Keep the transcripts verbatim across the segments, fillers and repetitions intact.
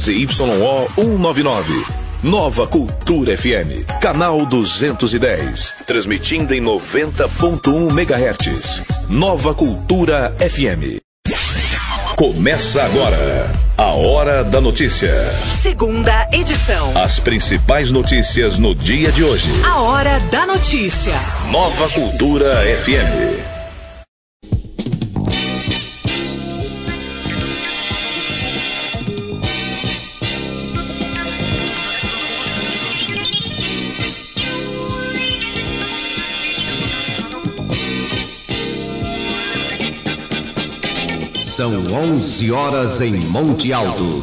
Y O cento e noventa e nove. Nova Cultura F M, canal duzentos e dez, transmitindo em noventa ponto um megahertz. Nova Cultura F M. Começa agora a Hora da Notícia. Segunda edição. As principais notícias no dia de hoje. A Hora da Notícia. Nova Cultura F M. São onze horas em Monte Alto.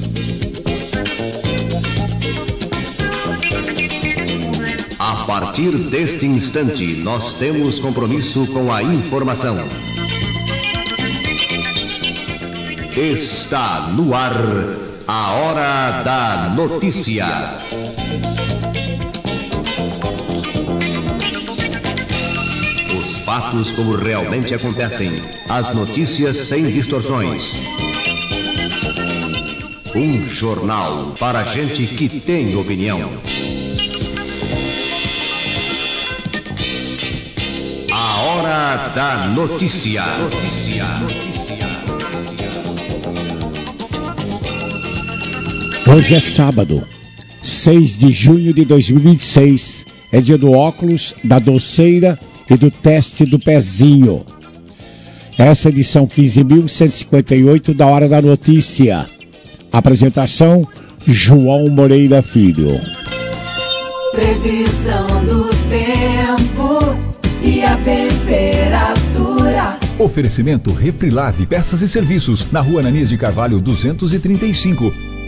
A partir deste instante, nós temos compromisso com a informação. Está no ar a Hora da Notícia. Fatos como realmente acontecem. As notícias sem distorções. Um jornal para gente que tem opinião. A Hora da Notícia. Notícia. Hoje é sábado, seis de junho de dois mil e vinte e seis. É dia do óculos, da doceira e do teste do pezinho. Essa é a edição quinze mil cento e cinquenta e oito da Hora da Notícia. Apresentação, João Moreira Filho. Previsão do tempo e a temperatura. Oferecimento Refrilave, peças e serviços, na Rua Ananias de Carvalho duzentos e trinta e cinco.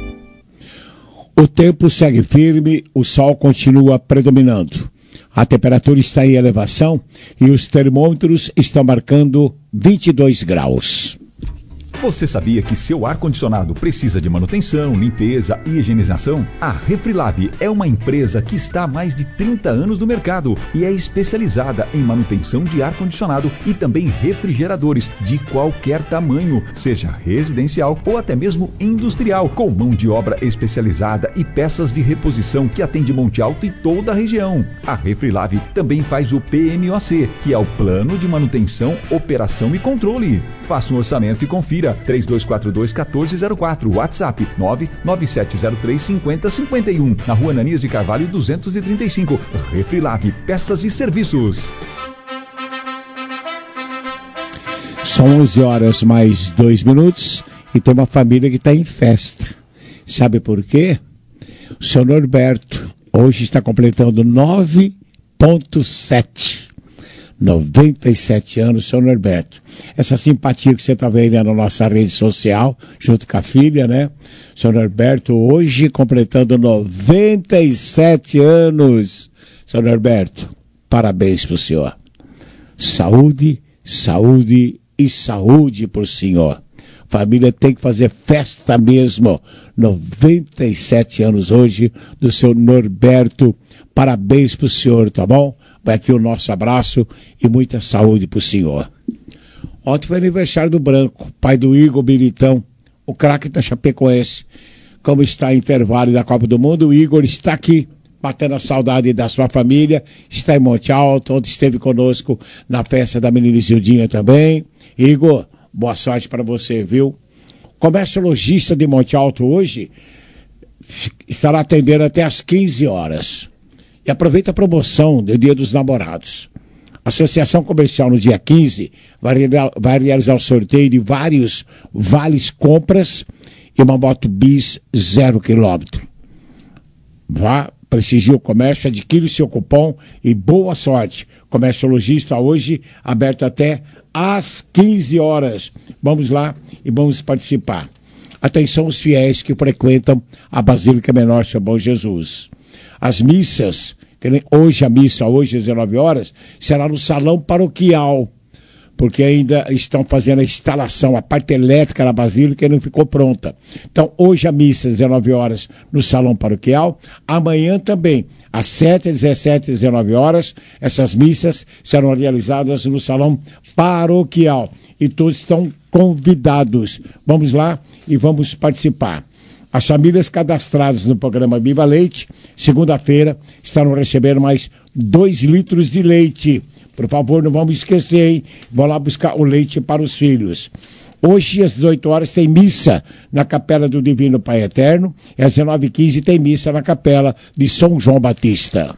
O tempo segue firme, o sol continua predominando. A temperatura está em elevação e os termômetros estão marcando vinte e dois graus. Você sabia que seu ar-condicionado precisa de manutenção, limpeza e higienização? A Refrilab é uma empresa que está há mais de trinta anos no mercado e é especializada em manutenção de ar-condicionado e também refrigeradores de qualquer tamanho, seja residencial ou até mesmo industrial, com mão de obra especializada e peças de reposição que atende Monte Alto e toda a região. A Refrilab também faz o P M O C, que é o Plano de Manutenção, Operação e Controle. Faça um orçamento e confira. três dois quatro dois, um quatro zero quatro, WhatsApp nove nove sete zero três, cinco zero cinco um, na Rua Ananias de Carvalho duzentos e trinta e cinco. Refrilave, peças e serviços. São onze horas mais dois minutos e tem uma família que está em festa. Sabe por quê? O seu Norberto hoje está completando nove vírgula sete. noventa e sete anos, seu Norberto. Essa simpatia que você está vendo na nossa rede social, junto com a filha, né? Seu Norberto, hoje completando noventa e sete anos. Seu Norberto, parabéns pro senhor. Saúde, saúde e saúde pro senhor. Família tem que fazer festa mesmo. noventa e sete anos hoje do seu Norberto. Parabéns pro senhor, tá bom? Vai aqui o nosso abraço e muita saúde pro senhor. Ontem foi aniversário do Branco, pai do Igor Militão, o craque da Chapecoense. Como está em intervalo da Copa do Mundo, o Igor está aqui, batendo a saudade da sua família, está em Monte Alto, onde esteve conosco na festa da menina Zildinha também. Igor, boa sorte para você, viu? Comércio Lojista de Monte Alto hoje estará atendendo até às quinze horas. E aproveita a promoção do Dia dos Namorados. A Associação Comercial no dia quinze vai, vai realizar o sorteio de vários vales compras e uma moto bis zero quilômetro. Vá, prestigie o comércio, adquire o seu cupom e boa sorte. Comércio Lojista hoje aberto até às quinze horas. Vamos lá e vamos participar. Atenção os fiéis que frequentam a Basílica Menor São Bom Jesus. As missas, hoje a missa, hoje às dezenove horas, será no salão paroquial, porque ainda estão fazendo a instalação, a parte elétrica da Basílica e não ficou pronta. Então, hoje a missa às dezenove horas no salão paroquial, amanhã também, às sete, dezessete e dezenove horas, essas missas serão realizadas no salão paroquial. E todos estão convidados. Vamos lá e vamos participar. As famílias cadastradas no programa Viva Leite, segunda-feira, estarão recebendo mais dois litros de leite. Por favor, não vamos esquecer, hein? Vão lá buscar o leite para os filhos. Hoje, às dezoito horas, tem missa na Capela do Divino Pai Eterno. E às dezenove e quinze tem missa na Capela de São João Batista.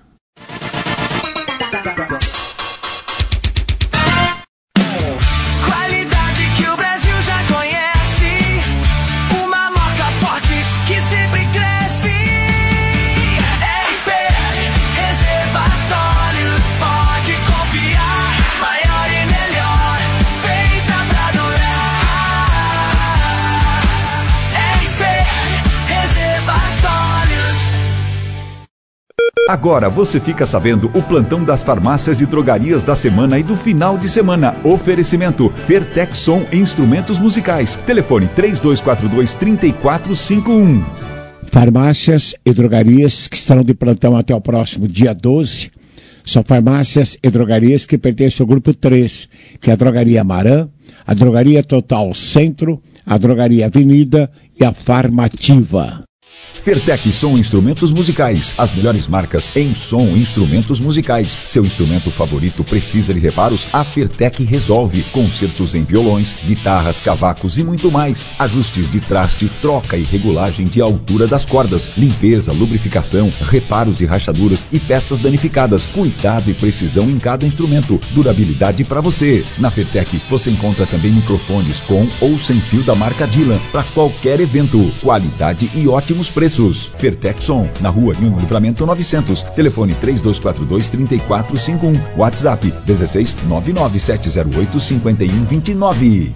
Agora você fica sabendo o plantão das farmácias e drogarias da semana e do final de semana. Oferecimento Fertexson Instrumentos Musicais. Telefone três dois quatro dois, três quatro cinco um. Farmácias e drogarias que estarão de plantão até o próximo dia doze. São farmácias e drogarias que pertencem ao grupo três, que é a Drogaria Marã, a Drogaria Total Centro, a Drogaria Avenida e a Farmativa. Fertec Som Instrumentos Musicais, as melhores marcas em som instrumentos musicais. Seu instrumento favorito precisa de reparos? A Fertec resolve. Concertos em violões, guitarras, cavacos e muito mais. Ajustes de traste, troca e regulagem de altura das cordas, limpeza, lubrificação, reparos de rachaduras e peças danificadas. Cuidado e precisão em cada instrumento. Durabilidade para você. Na Fertec você encontra também microfones com ou sem fio da marca Dylan para qualquer evento. Qualidade e ótimos preços. Fertexson, na rua Nho Livramento novecentos. Telefone três dois quatro dois, três quatro cinco um. WhatsApp dezesseis nove nove sete zero oito cinco um dois nove.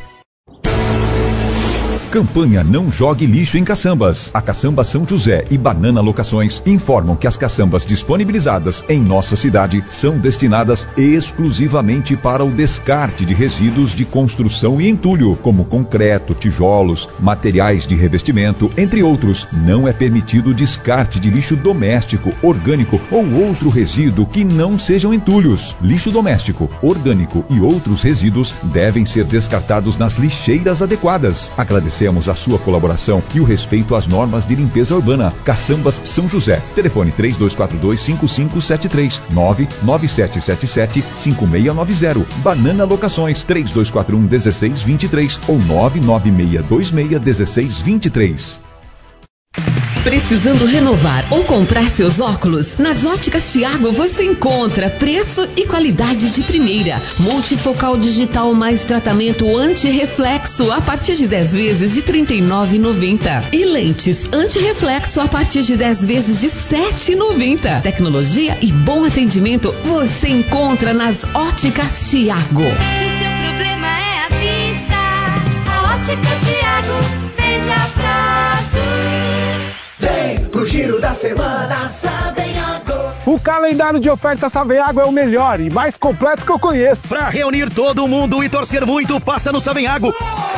Campanha Não Jogue Lixo em Caçambas. A Caçamba São José e Banana Locações informam que as caçambas disponibilizadas em nossa cidade são destinadas exclusivamente para o descarte de resíduos de construção e entulho, como concreto, tijolos, materiais de revestimento, entre outros. Não é permitido o descarte de lixo doméstico, orgânico ou outro resíduo que não sejam entulhos. Lixo doméstico, orgânico e outros resíduos devem ser descartados nas lixeiras adequadas. Agradecemos a sua colaboração e o respeito às normas de limpeza urbana. Caçambas São José. Telefone três dois quatro dois, cinco cinco sete três, nove nove sete sete sete, cinco seis nove zero. Banana Locações três dois quatro um, um seis dois três ou nove nove seis dois seis, um seis dois três. Precisando renovar ou comprar seus óculos? Nas Óticas Thiago você encontra preço e qualidade de primeira. Multifocal digital mais tratamento anti-reflexo a partir de dez vezes de trinta e nove reais e noventa centavos. E lentes anti-reflexo a partir de dez vezes de sete reais e noventa centavos. Tecnologia e bom atendimento você encontra nas Óticas Thiago. Se seu problema é a vista, a Ótica Thiago vende a prazo. Vem pro giro da semana Savenhago. O calendário de ofertas Savenhago é o melhor e mais completo que eu conheço. Pra reunir todo mundo e torcer muito, passa no Savenhago.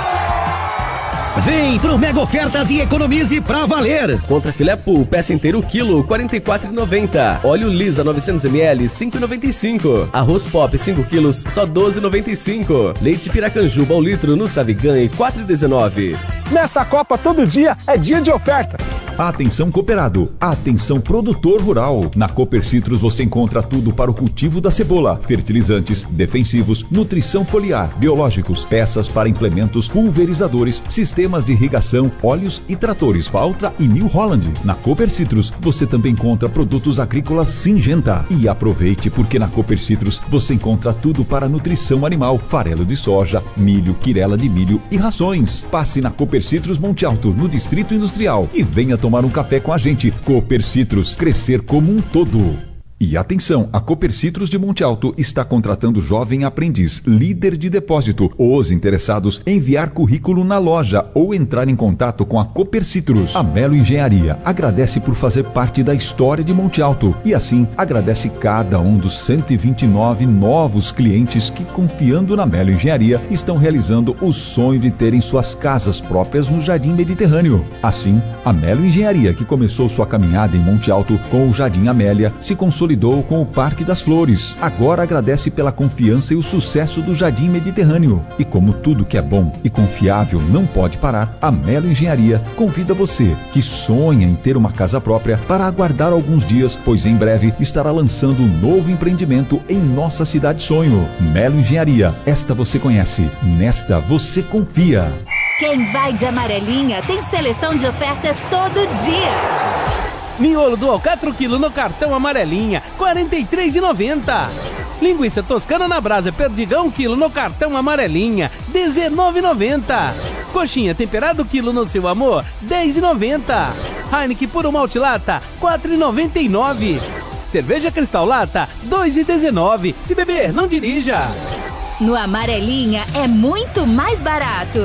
Vem pro Mega Ofertas e economize pra valer. Contra filé pool, peça inteiro quilo, quarenta e quatro reais e noventa centavos. Óleo Lisa novecentos mililitros, cinco reais e noventa e cinco centavos. Arroz Pop cinco quilos, só doze reais e noventa e cinco centavos. Leite Piracanjuba ao litro no Savigan, quatro reais e dezenove centavos. Nessa Copa, todo dia é dia de oferta. Atenção cooperado, atenção produtor rural. Na Cooper Citrus você encontra tudo para o cultivo da cebola, fertilizantes, defensivos, nutrição foliar, biológicos, peças para implementos, pulverizadores, sistemas de irrigação, óleos e tratores Valtra e New Holland. Na Cooper Citrus você também encontra produtos agrícolas Syngenta. E aproveite porque na Cooper Citrus você encontra tudo para nutrição animal, farelo de soja, milho, quirela de milho e rações. Passe na Cooper Citrus Monte Alto, no Distrito Industrial, e venha tomar um café com a gente. Cooper Citrus, crescer como um todo. E atenção, a Cooper Citrus de Monte Alto está contratando jovem aprendiz, líder de depósito. Os interessados em enviar currículo na loja ou entrar em contato com a Cooper Citrus. A Melo Engenharia agradece por fazer parte da história de Monte Alto e assim agradece cada um dos cento e vinte e nove novos clientes que, confiando na Melo Engenharia, estão realizando o sonho de terem suas casas próprias no Jardim Mediterrâneo. Assim, a Melo Engenharia, que começou sua caminhada em Monte Alto com o Jardim Amélia, se consolidou consolidou com o Parque das Flores. Agora agradece pela confiança e o sucesso do Jardim Mediterrâneo. E como tudo que é bom e confiável não pode parar, a Melo Engenharia convida você que sonha em ter uma casa própria para aguardar alguns dias, pois em breve estará lançando um novo empreendimento em nossa cidade sonho. Melo Engenharia, esta você conhece, nesta você confia. Quem vai de amarelinha tem seleção de ofertas todo dia. Miolo do Alcatra quilo no cartão amarelinha, quarenta e três reais e noventa centavos. Linguiça toscana na brasa perdigão quilo no cartão amarelinha, dezenove reais e noventa centavos. Coxinha temperado quilo no seu amor, dez reais e noventa centavos. Heineken puro malte lata, quatro reais e noventa e nove centavos. Cerveja Cristal Lata, dois reais e dezenove centavos. Se beber, não dirija. No amarelinha é muito mais barato.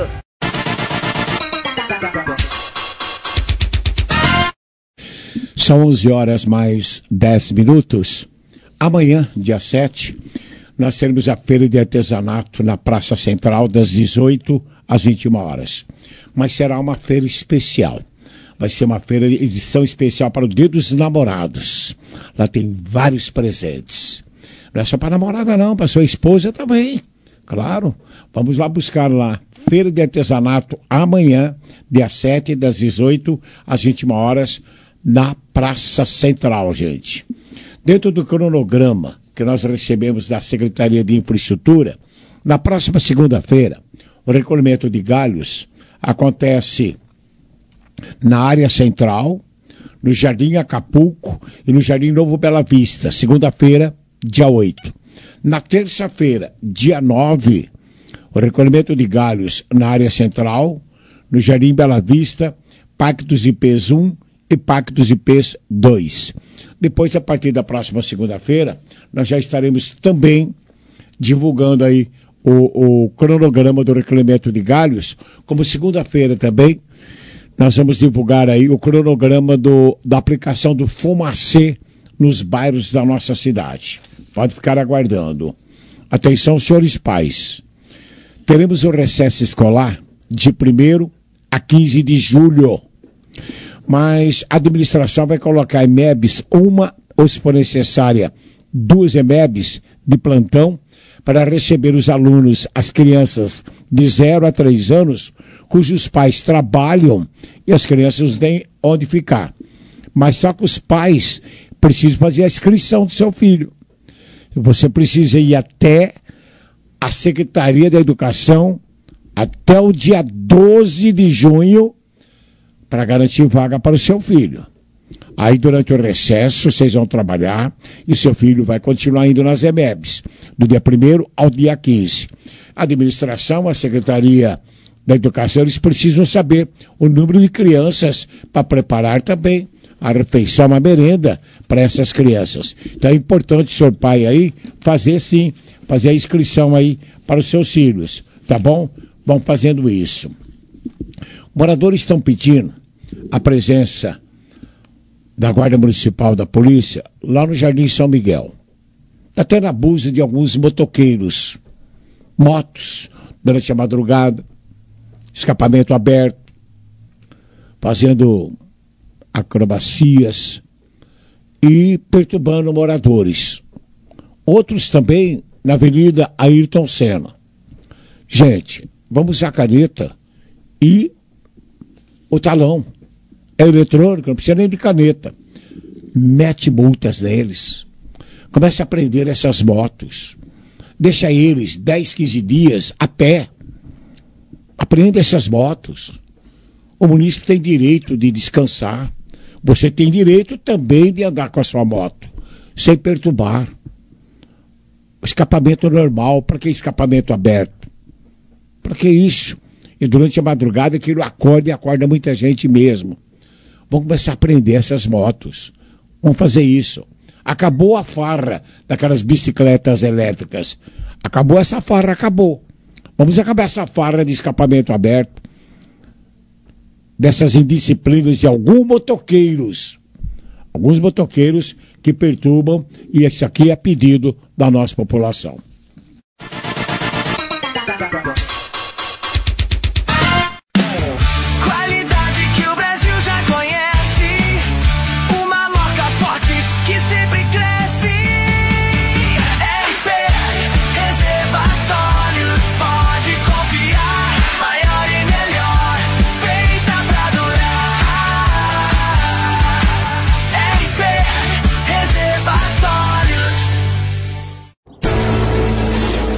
São onze horas mais dez minutos. Amanhã, dia sete, nós teremos a Feira de Artesanato na Praça Central, das dezoito às vinte e uma horas. Mas será uma feira especial. Vai ser uma feira de edição especial para o Dia dos Namorados. Lá tem vários presentes. Não é só para a namorada não, para sua esposa também. Claro, vamos lá buscar lá. Feira de Artesanato amanhã, dia sete, das dezoito às vinte e uma horas, na Praça Central, gente. Dentro do cronograma que nós recebemos da Secretaria de Infraestrutura, na próxima segunda-feira, o recolhimento de galhos acontece na área central, no Jardim Acapulco e no Jardim Novo Bela Vista, segunda-feira, dia oito. Na terça-feira, dia nove, o recolhimento de galhos na área central, no Jardim Bela Vista, Parque dos Ipês um e Parque dos Ipês dois. Depois, a partir da próxima segunda-feira, nós já estaremos também divulgando aí o, o cronograma do recolhimento de galhos, como segunda-feira também, nós vamos divulgar aí o cronograma do, da aplicação do Fumacê nos bairros da nossa cidade. Pode ficar aguardando. Atenção, senhores pais. Teremos o recesso escolar de primeiro a quinze de julho. Mas a administração vai colocar E M E Bs, uma ou, se for necessária, duas E M E Bs de plantão para receber os alunos, as crianças de zero a três anos, cujos pais trabalham e as crianças não têm onde ficar. Mas só que os pais precisam fazer a inscrição do seu filho. Você precisa ir até a Secretaria da Educação até o dia doze de junho para garantir vaga para o seu filho. Aí, durante o recesso, vocês vão trabalhar e seu filho vai continuar indo nas E M E Bs, do dia primeiro ao dia quinze. A administração, a Secretaria da Educação, eles precisam saber o número de crianças para preparar também a refeição, a merenda para essas crianças. Então é importante, senhor pai, aí, fazer sim, fazer a inscrição aí para os seus filhos, tá bom? Vão fazendo isso. Moradores estão pedindo a presença da Guarda Municipal da Polícia lá no Jardim São Miguel. Está tendo abuso de alguns motoqueiros, motos, durante a madrugada, escapamento aberto, fazendo acrobacias e perturbando moradores. Outros também na Avenida Ayrton Senna. Gente, vamos usar a caneta e o talão. É eletrônico, não precisa nem de caneta. Mete multas neles. Começa a prender essas motos. Deixa eles dez, quinze dias a pé. Aprenda essas motos. O munícipe tem direito de descansar. Você tem direito também de andar com a sua moto, sem perturbar. Escapamento normal. Para que escapamento aberto? Para que isso? E durante a madrugada aquilo acorda e acorda muita gente mesmo. Vamos começar a prender essas motos. Vamos fazer isso. Acabou a farra daquelas bicicletas elétricas. Acabou essa farra, acabou. Vamos acabar essa farra de escapamento aberto. Dessas indisciplinas de alguns motoqueiros. Alguns motoqueiros que perturbam, e isso aqui é pedido da nossa população. Uma marca forte que sempre cresce.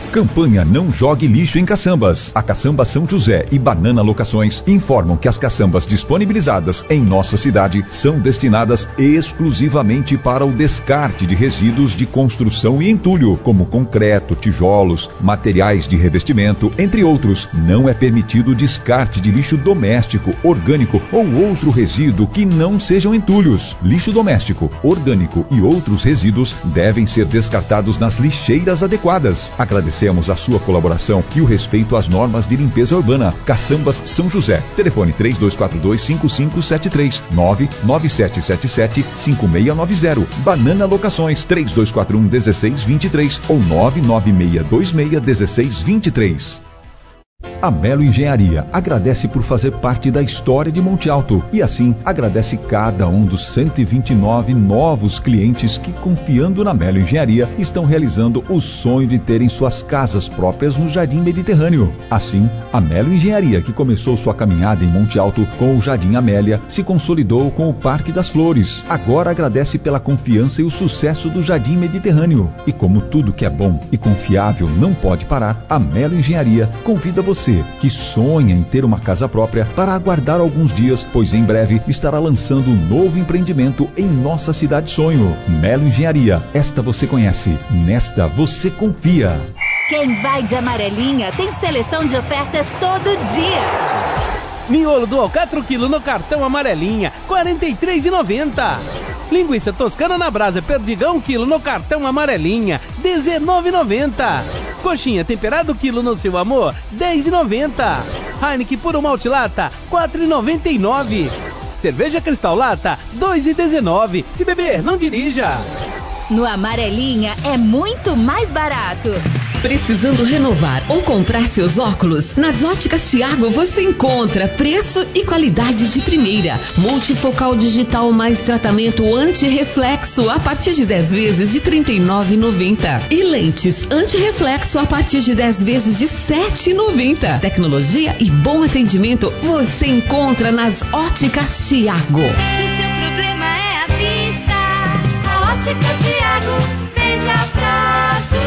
Campanha Não Jogue Lixo em Caçambas. A Caçamba São José e Banana Locações informam que as caçambas disponibilizadas em nossa cidade são destinadas exclusivamente para o descarte de resíduos de construção e entulho, como concreto, tijolos, materiais de revestimento, entre outros. Não é permitido o descarte de lixo doméstico, orgânico ou outro resíduo que não sejam entulhos. Lixo doméstico, orgânico e outros resíduos devem ser descartados nas lixeiras adequadas. Agradecemos a sua colaboração e o respeito às normas de limpeza urbana. Caçambas São José. Telefone três dois quatro dois, cinco cinco sete três, nove nove sete sete sete, cinco seis nove zero. Banana Locações três dois quatro um, um seis dois três ou nove nove seis dois seis, um seis dois três. A Melo Engenharia agradece por fazer parte da história de Monte Alto e assim agradece cada um dos cento e vinte e nove novos clientes que, confiando na Melo Engenharia, estão realizando o sonho de terem suas casas próprias no Jardim Mediterrâneo. Assim, a Melo Engenharia, que começou sua caminhada em Monte Alto com o Jardim Amélia, se consolidou com o Parque das Flores. Agora agradece pela confiança e o sucesso do Jardim Mediterrâneo. E como tudo que é bom e confiável não pode parar, a Melo Engenharia convida você que sonha em ter uma casa própria para aguardar alguns dias, pois em breve estará lançando um novo empreendimento em nossa cidade sonho. Melo Engenharia, esta você conhece, nesta você confia. Quem vai de amarelinha tem seleção de ofertas todo dia. Miolo do Alcatra quilo no cartão amarelinha, quarenta e três reais e noventa centavos. Linguiça toscana na brasa perdigão quilo no cartão amarelinha, dezenove reais e noventa centavos. Coxinha temperado quilo no seu amor, dez reais e noventa centavos. Heineken puro malte lata, quatro reais e noventa e nove centavos. Cerveja Cristal lata, dois reais e dezenove centavos. Se beber, não dirija. No Amarelinha é muito mais barato. Precisando renovar ou comprar seus óculos? Nas Óticas Thiago você encontra preço e qualidade de primeira. Multifocal digital mais tratamento anti-reflexo a partir de dez vezes de trinta e nove reais e noventa centavos. E lentes anti-reflexo a partir de dez vezes de sete reais e noventa centavos. Tecnologia e bom atendimento você encontra nas Óticas Thiago. Se seu problema é a vista, a Ótica Thiago vende a prazo.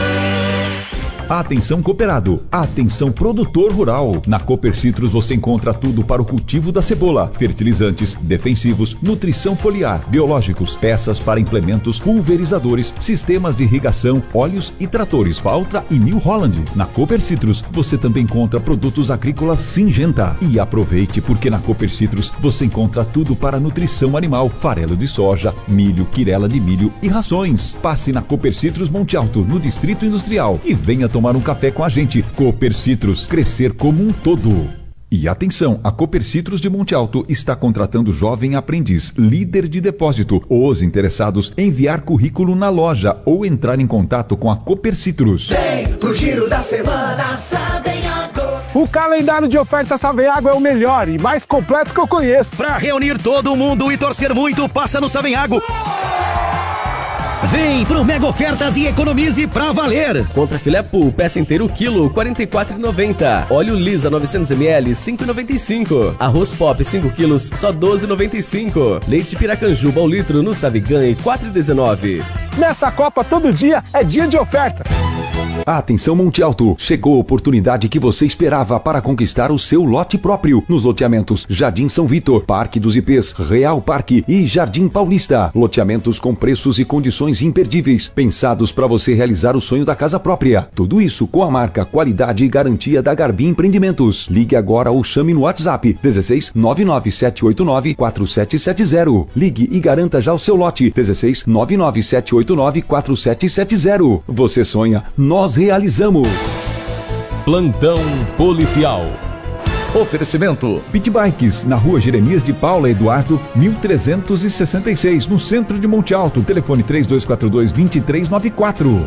Atenção cooperado, atenção produtor rural. Na Cooper Citrus você encontra tudo para o cultivo da cebola, fertilizantes, defensivos, nutrição foliar, biológicos, peças para implementos, pulverizadores, sistemas de irrigação, óleos e tratores Valtra e New Holland. Na Cooper Citrus você também encontra produtos agrícolas Syngenta. E aproveite porque na Cooper Citrus você encontra tudo para nutrição animal, farelo de soja, milho, quirela de milho e rações. Passe na Cooper Citrus Monte Alto, no Distrito Industrial e venha tomar um café com a gente. Cooper Citrus, crescer como um todo. E atenção, a Cooper Citrus de Monte Alto está contratando jovem aprendiz, líder de depósito. Os interessados em enviar currículo na loja ou entrar em contato com a Cooper Citrus. Vem pro giro da semana, Savenhago. O calendário de ofertas Savenhago é o melhor e mais completo que eu conheço. Pra reunir todo mundo e torcer muito, passa no Savenhago. Vem pro Mega Ofertas e economize pra valer. Contra filé pool, peça inteiro quilo, quarenta e quatro reais e noventa centavos. Óleo Lisa novecentos mililitros, cinco reais e noventa e cinco centavos. Arroz Pop cinco quilos, só doze reais e noventa e cinco centavos. Leite Piracanjuba ao litro no Savigan, quatro reais e dezenove centavos. Nessa Copa, todo dia é dia de oferta. Atenção Monte Alto, chegou a oportunidade que você esperava para conquistar o seu lote próprio nos loteamentos Jardim São Vitor, Parque dos I Pês, Real Parque e Jardim Paulista. Loteamentos com preços e condições imperdíveis, pensados para você realizar o sonho da casa própria. Tudo isso com a marca, qualidade e garantia da Garbim Empreendimentos. Ligue agora ou chame no WhatsApp dezesseis nove nove sete oito nove quatro sete sete zero. Ligue e garanta já o seu lote dezesseis nove nove sete oito nove quatro sete sete zero. Você sonha, nós realizamos. Plantão Policial. Oferecimento Pit Bikes, na rua Jeremias de Paula Eduardo, mil trezentos e sessenta e seis, no centro de Monte Alto. Telefone três dois quatro dois, dois três nove quatro.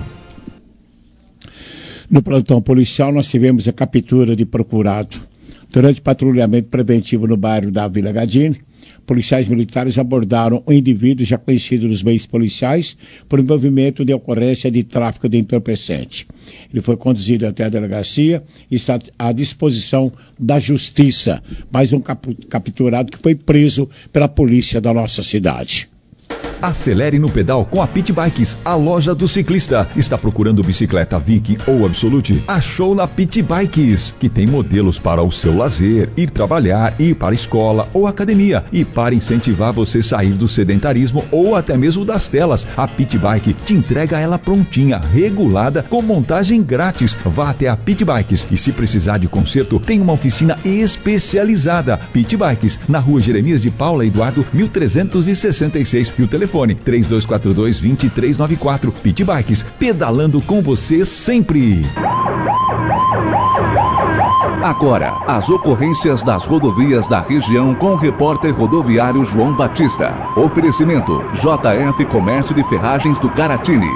No plantão policial nós tivemos a captura de procurado. Durante patrulhamento preventivo no bairro da Vila Gadini, policiais militares abordaram um indivíduo já conhecido nos meios policiais por envolvimento de ocorrência de tráfico de entorpecente. Ele foi conduzido até a delegacia e está à disposição da justiça. Mais um cap- capturado que foi preso pela polícia da nossa cidade. Acelere no pedal com a Pit Bikes, a loja do ciclista. Está procurando bicicleta Viking ou Absolute? Achou na Pit Bikes, que tem modelos para o seu lazer, ir trabalhar, ir para a escola ou academia. E para incentivar você a sair do sedentarismo ou até mesmo das telas, a Pit Bike te entrega ela prontinha, regulada, com montagem grátis. Vá até a Pit Bikes e se precisar de conserto, tem uma oficina especializada. Pit Bikes, na rua Jeremias de Paula Eduardo, mil trezentos e sessenta e seis. E o telefone três dois quatro dois, dois três nove quatro. Pit Bikes, pedalando com você sempre. Agora, as ocorrências das rodovias da região com o repórter rodoviário João Batista. Oferecimento J F Comércio de Ferragens do Caratini.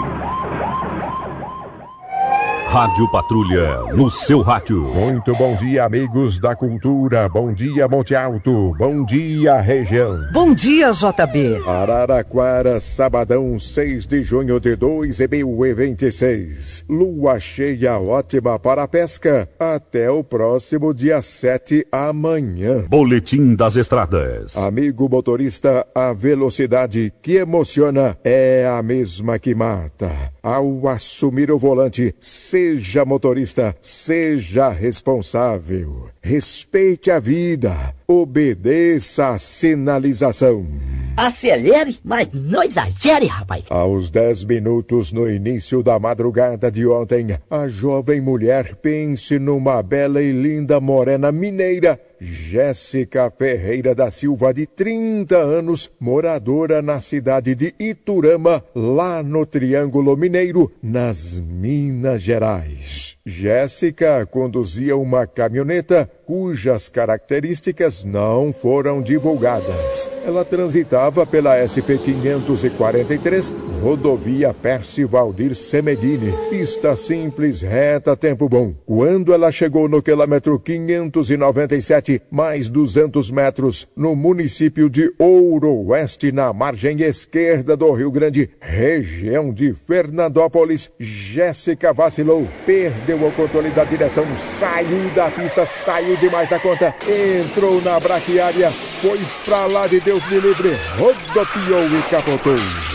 Rádio Patrulha, no seu rádio. Muito bom dia, amigos da cultura. Bom dia, Monte Alto. Bom dia, região. Bom dia, J B. Araraquara, sabadão, seis de junho de dois mil e vinte e seis. Lua cheia ótima para a pesca. Até o próximo dia sete, amanhã. Boletim das Estradas. Amigo motorista, a velocidade que emociona é a mesma que mata. Ao assumir o volante, seja motorista, seja responsável. Respeite a vida, obedeça a sinalização. Acelere, mas não exagere, rapaz. Aos dez minutos no início da madrugada de ontem, a jovem mulher, pense numa bela e linda morena mineira, Jéssica Ferreira da Silva, de trinta anos, moradora na cidade de Iturama, lá no Triângulo Mineiro, nas Minas Gerais. Jéssica conduzia uma caminhoneta cujas características não foram divulgadas. Ela transitava pela S P quinhentos e quarenta e três, rodovia Percivaldir Semedini, pista simples, reta, tempo bom. Quando ela chegou no quilômetro quinhentos e noventa e sete, mais duzentos metros, no município de Ouro Oeste, na margem esquerda do Rio Grande, região de Fernandópolis, Jéssica vacilou, perdeu o controle da direção, saiu da pista, saiu demais da conta, entrou na braquiária, foi pra lá de Deus me livre, rodopiou e capotou.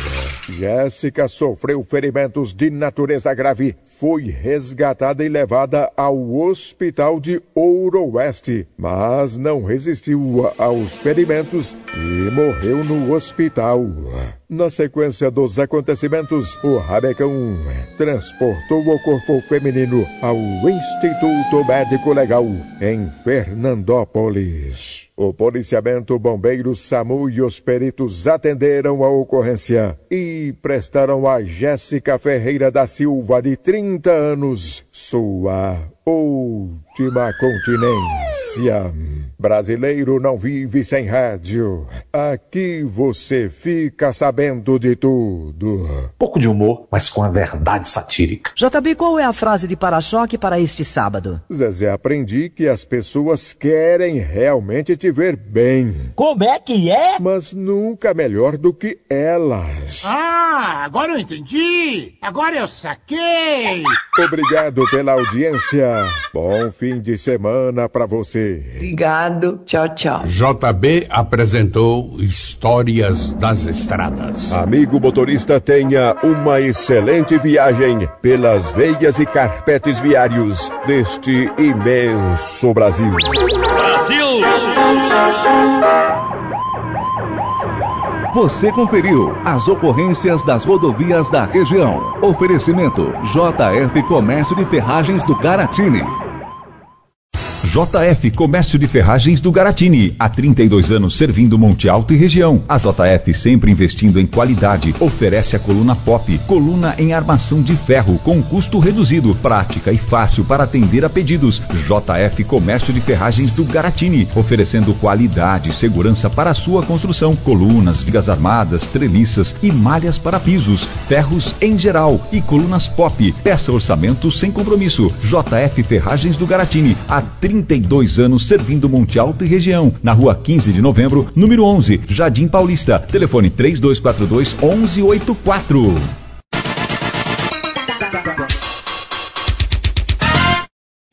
Jéssica sofreu ferimentos de natureza grave, foi resgatada e levada ao hospital de Ouro Oeste, mas não resistiu aos ferimentos e morreu no hospital. Na sequência dos acontecimentos, o Rabecão transportou o corpo feminino ao Instituto Médico Legal em Fernandópolis. O policiamento, bombeiros, SAMU e os peritos atenderam a ocorrência e prestaram a Jéssica Ferreira da Silva, de trinta anos, sua última continência. Brasileiro não vive sem rádio. Aqui você fica sabendo de tudo. Pouco de humor, mas com a verdade satírica. J B, qual é a frase de para-choque para este sábado? Zezé, aprendi que as pessoas querem realmente te ver bem. Como é que é? Mas nunca melhor do que elas. Ah, agora eu entendi. Agora eu saquei. Obrigado pela audiência. Bom fim de semana pra você. Obrigado. Tchau, tchau. J B apresentou Histórias das Estradas. Amigo motorista, tenha uma excelente viagem pelas veias e carpetes viários deste imenso Brasil. Brasil! Você conferiu as ocorrências das rodovias da região. Oferecimento J F Comércio de Ferragens do Caratini. J F Comércio de Ferragens do Garatini, há trinta e dois anos servindo Monte Alto e região. A J F, sempre investindo em qualidade, oferece a coluna Pop, coluna em armação de ferro com custo reduzido, prática e fácil para atender a pedidos. J F Comércio de Ferragens do Garatini, oferecendo qualidade e segurança para a sua construção, colunas, vigas armadas, treliças e malhas para pisos, ferros em geral e colunas Pop. Peça orçamento sem compromisso. J F Ferragens do Garatini, há trinta e dois anos servindo Monte Alto e região, na rua quinze de novembro, número onze, Jardim Paulista. Telefone três dois quatro dois, onze oitenta e quatro.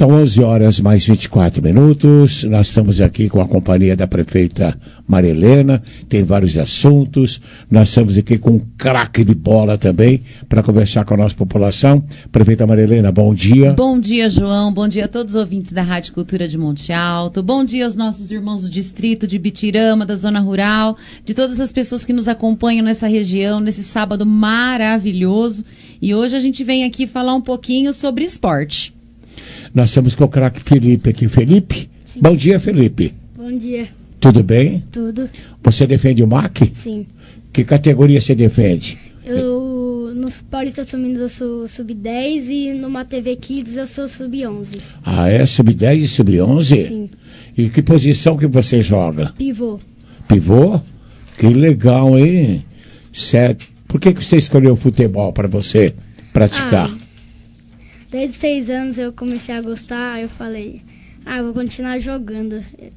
São onze horas mais vinte e quatro minutos. Nós estamos aqui com a companhia da prefeita Maria Helena. Tem vários assuntos. Nós estamos aqui com um craque de bola também para conversar com a nossa população. Prefeita Maria Helena, bom dia. Bom dia, João. Bom dia a todos os ouvintes da Rádio Cultura de Monte Alto. Bom dia aos nossos irmãos do distrito de Bitirama, da zona rural, de todas as pessoas que nos acompanham nessa região, nesse sábado maravilhoso. E hoje a gente vem aqui falar um pouquinho sobre esporte. Nós estamos com o craque Felipe aqui. Felipe? Sim. Bom dia, Felipe. Bom dia. Tudo bem? Tudo. Você defende o M A C? Sim. Que categoria você defende? Eu, no Paulista Sumindo, eu sou sub dez e numa T V Kids eu sou sub onze. Ah, é? sub dez e sub onze? Sim. E que posição que você joga? Pivô. Pivô? Que legal, hein? Certo. Por que, que você escolheu o futebol para você praticar? Ah, desde seis anos eu comecei a gostar, aí eu falei, ah, eu vou continuar jogando.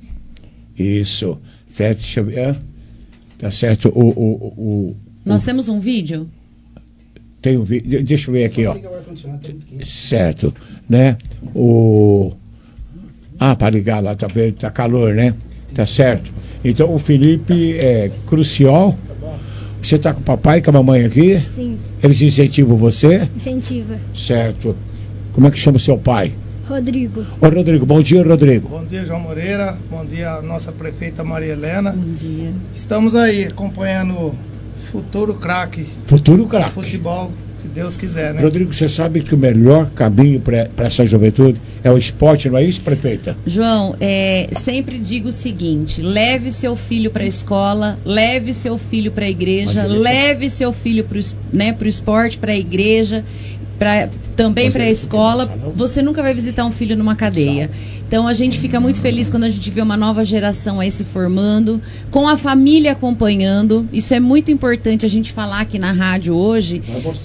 Isso. Certo, deixa eu ver. É? Tá certo. O, o, o, Nós o... temos um vídeo? Tem um vídeo. Deixa eu ver aqui, ó. Certo. Né? O... Ah, para ligar lá, tá, tá calor, né? Tá certo. Então o Felipe é crucial. Você tá com o papai e com a mamãe aqui? Sim. Eles incentivam você? Incentiva. Certo. Como é que chama o seu pai? Rodrigo. Ô, Rodrigo, bom dia, Rodrigo. Bom dia, João Moreira. Bom dia, nossa prefeita Maria Helena. Bom dia. Estamos aí acompanhando o futuro craque. Futuro craque. Futebol, se Deus quiser, né? Rodrigo, você sabe que o melhor caminho para essa juventude é o esporte, não é isso, prefeita? João, é, sempre digo o seguinte, leve seu filho para a escola, leve seu filho para a igreja, leve seu filho para o né, pro esporte, para a igreja, pra, também para a escola. Você nunca vai visitar um filho numa cadeia. Então a gente fica muito feliz quando a gente vê uma nova geração aí se formando, com a família acompanhando. Isso é muito importante a gente falar aqui na rádio hoje.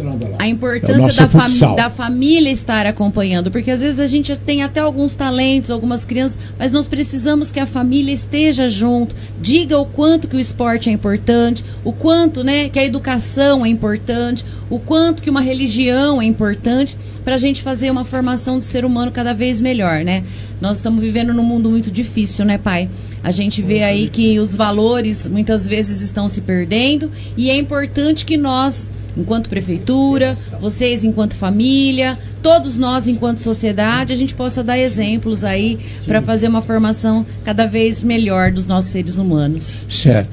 A importância da, fami da família estar acompanhando, porque às vezes a gente tem até alguns talentos, algumas crianças, mas nós precisamos que a família esteja junto, diga o quanto que o esporte é importante, o quanto, né, que a educação é importante, o quanto que uma religião é importante para a gente fazer uma formação do ser humano cada vez melhor, né? Nós estamos vivendo num mundo muito difícil, né, pai? A gente vê aí que os valores muitas vezes estão se perdendo e é importante que nós, enquanto prefeitura, vocês enquanto família, todos nós enquanto sociedade, a gente possa dar exemplos aí para fazer uma formação cada vez melhor dos nossos seres humanos. Certo.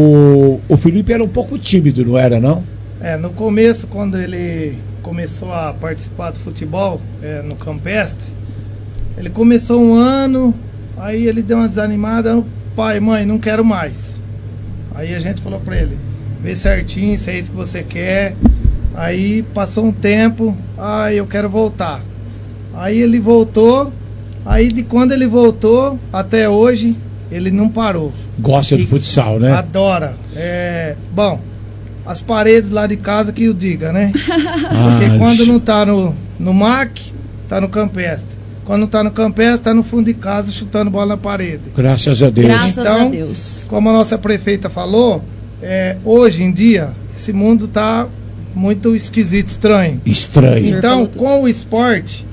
O, o Felipe era um pouco tímido, não era, não? É, no começo, quando ele começou a participar do futebol é, no campestre, ele começou um ano, aí ele deu uma desanimada, pai, mãe, não quero mais. Aí a gente falou pra ele, vê certinho se é isso que você quer. Aí passou um tempo, ah, eu quero voltar. Aí ele voltou, aí de quando ele voltou até hoje, ele não parou. Gosta do futsal, né? Adora. É, bom, as paredes lá de casa que o diga, né? Ah, porque quando não tá no, no M A C, tá no campestre. Quando tá no campestre, tá no fundo de casa chutando bola na parede. Graças a Deus. Graças então, a Deus. Como a nossa prefeita falou, é, hoje em dia, esse mundo tá muito esquisito, estranho. Estranho. Então, com o esporte,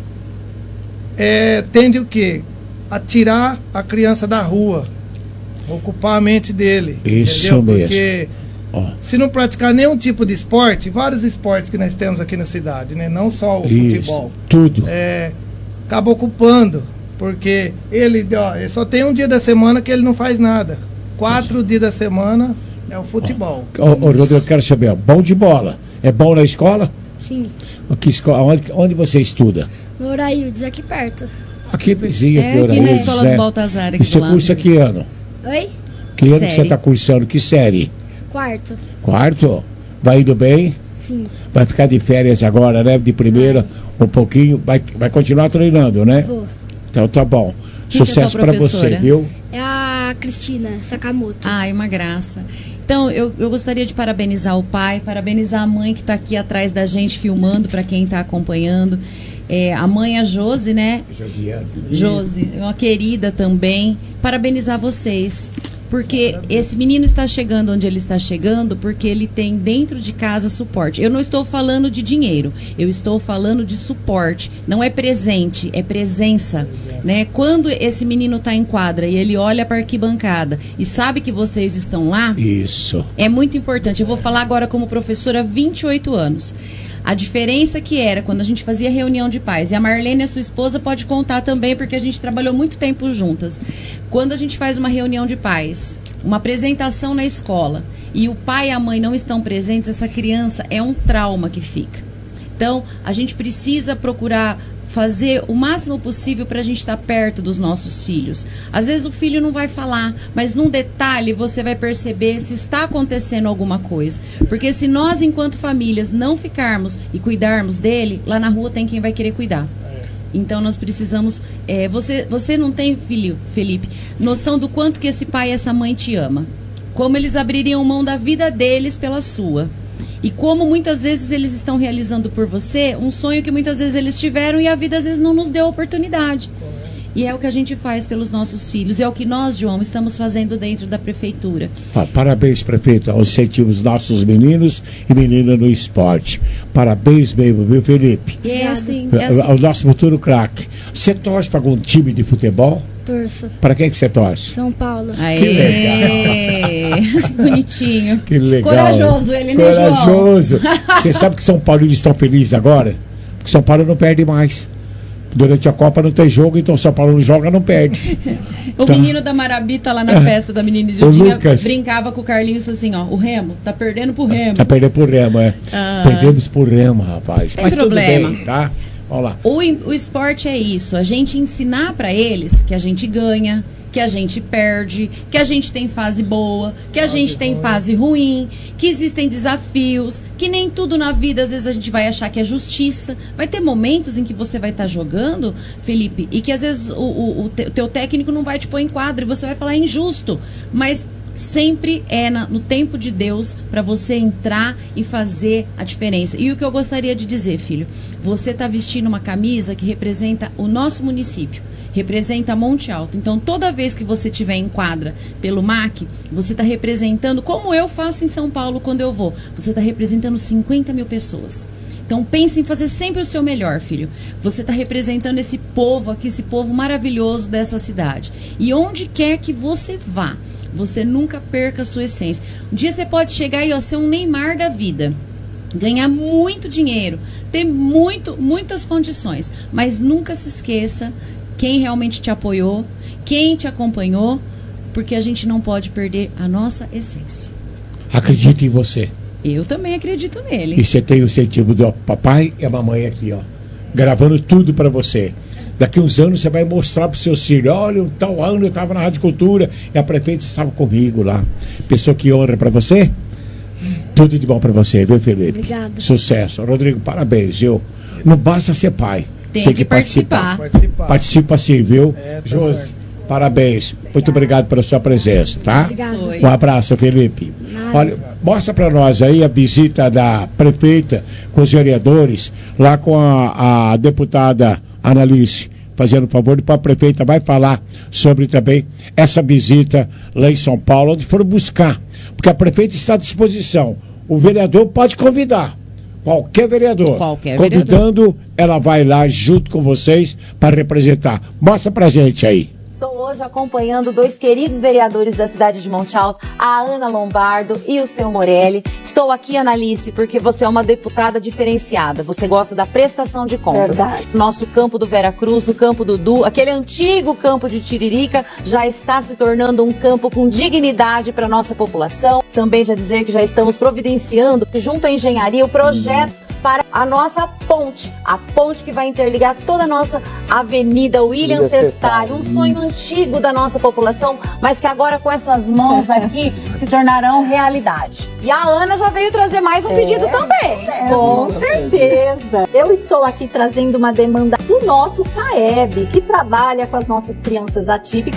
é, tende o quê? A tirar a criança da rua. Ocupar a mente dele. Isso entendeu? mesmo. Porque oh. se não praticar nenhum tipo de esporte, vários esportes que nós temos aqui na cidade, né? Não só o Isso, futebol. tudo. É, acaba ocupando, porque ele, ó, ele só tem um dia da semana que ele não faz nada. Quatro dias da semana é o futebol. Ô, oh, oh, Rodrigo, eu quero saber, bom de bola. É bom na escola? Sim. Que escola, onde, onde você estuda? No Oraildes, aqui perto. Aqui vizinho, é, aqui na escola né? do Baltazar. Aqui e você cursa que ano? Oi? Que ano série. que você está cursando? Que série? Quarto. Quarto? Vai indo bem? Sim. Vai ficar de férias agora, né? De primeira, vai. um pouquinho. Vai, vai continuar treinando, né? Vou. Então tá bom. Quem Sucesso que é para você, viu? É a Cristina Sakamoto. Ai, uma graça. Então, eu, eu gostaria de parabenizar o pai, parabenizar a mãe que está aqui atrás da gente filmando, para quem está acompanhando. É, a mãe, a Josi, né? Josiane. Josi, uma querida também. Parabenizar vocês. Porque esse menino está chegando onde ele está chegando porque ele tem dentro de casa suporte. Eu não estou falando de dinheiro, eu estou falando de suporte. Não é presente, é presença. Né? Quando esse menino está em quadra e ele olha para a arquibancada e sabe que vocês estão lá, isso é muito importante. Eu vou falar agora como professora há vinte e oito anos. A diferença que era quando a gente fazia reunião de pais, e a Marlene, a sua esposa, pode contar também, porque a gente trabalhou muito tempo juntas. Quando a gente faz uma reunião de pais, uma apresentação na escola, e o pai e a mãe não estão presentes, essa criança é um trauma que fica. Então, a gente precisa procurar fazer o máximo possível para a gente estar perto dos nossos filhos. Às vezes o filho não vai falar, mas num detalhe você vai perceber se está acontecendo alguma coisa. Porque se nós, enquanto famílias, não ficarmos e cuidarmos dele, lá na rua tem quem vai querer cuidar. Então nós precisamos... É, você, você não tem, filho, Felipe, noção do quanto que esse pai e essa mãe te ama. Como eles abririam mão da vida deles pela sua. E como muitas vezes eles estão realizando por você um sonho que muitas vezes eles tiveram e a vida às vezes não nos deu oportunidade. E é o que a gente faz pelos nossos filhos. E é o que nós, João, estamos fazendo dentro da prefeitura. Ah, parabéns, prefeito, aos incentivos nossos meninos e meninas no esporte. Parabéns mesmo, viu, Felipe? E é assim, é assim. O nosso futuro craque. Você torce para algum time de futebol? Torço. Para quem que você torce? São Paulo. Aê. Que legal. Bonitinho. Que legal. Corajoso ele, né, João? Corajoso. Você sabe que São Paulo estão felizes agora? Porque São Paulo não perde mais. Durante a Copa não tem jogo, então São Paulo não joga, não perde. O então, menino da Marabita lá na é, festa da menina Isildinha brincava com o Carlinhos assim, ó, o Remo, tá perdendo pro Remo. Tá perdendo pro Remo, é. Ah. Perdemos pro Remo, rapaz. Tem Mas problema. Tudo bem, tá? Vamos lá. O, o esporte é isso, a gente ensinar pra eles que a gente ganha, que a gente perde, que a gente tem fase boa, que a fase gente tem ruim. fase ruim, que existem desafios, que nem tudo na vida às vezes a gente vai achar que é justiça. Vai ter momentos em que você vai estar tá jogando, Felipe, e que às vezes o, o, o teu técnico não vai te pôr em quadra e você vai falar é injusto, mas sempre é na, no tempo de Deus para você entrar e fazer a diferença. E o que eu gostaria de dizer, filho, você está vestindo uma camisa que representa o nosso município, representa Monte Alto. Então, toda vez que você estiver em quadra pelo M A C, você está representando, como eu faço em São Paulo quando eu vou, você está representando cinquenta mil pessoas. Então, pense em fazer sempre o seu melhor, filho. Você está representando esse povo aqui, esse povo maravilhoso dessa cidade. E onde quer que você vá, você nunca perca a sua essência. Um dia você pode chegar e ó, ser um Neymar da vida, ganhar muito dinheiro, ter muito, muitas condições, mas nunca se esqueça quem realmente te apoiou, quem te acompanhou, porque a gente não pode perder a nossa essência. Acredite em você. Eu também acredito nele. E você tem o incentivo do papai e a mamãe aqui, ó, gravando tudo para você. Daqui uns anos você vai mostrar para os seus filhos, olha, um tal ano eu estava na Rádio Cultura e a prefeita estava comigo lá. Pessoa que honra para você, tudo de bom para você, viu, Felipe? Obrigada. Sucesso. Rodrigo, parabéns, viu? Não basta ser pai. Tem, tem que, que participar. participar. Participa sim, viu? É, tá Josi, certo. Parabéns. Obrigado. Muito obrigado pela sua presença, tá? Obrigado. Um abraço, Felipe. Nada. Olha, mostra para nós aí a visita da prefeita com os vereadores, lá com a, a deputada Analice, fazendo favor, para a prefeita vai falar sobre também essa visita lá em São Paulo, onde foram buscar, porque a prefeita está à disposição. O vereador pode convidar. Qualquer vereador, Qualquer convidando, vereador. Ela vai lá junto com vocês para representar. Mostra pra gente aí. Estou hoje acompanhando dois queridos vereadores da cidade de Monte Alto, a Ana Lombardo e o seu Morelli. Estou aqui, Analice, porque você é uma deputada diferenciada. Você gosta da prestação de contas. Verdade. Nosso campo do Vera Cruz, o campo do Du, aquele antigo campo de Tiririca, já está se tornando um campo com dignidade para a nossa população. Também já dizer que já estamos providenciando, junto à engenharia, o projeto para a nossa ponte, a ponte que vai interligar toda a nossa avenida William Sestari, um sonho antigo da nossa população, mas que agora com essas mãos aqui se tornarão realidade. E a Ana já veio trazer mais um é, pedido também. É, com certeza. Eu estou aqui trazendo uma demanda do nosso SAEB, que trabalha com as nossas crianças atípicas,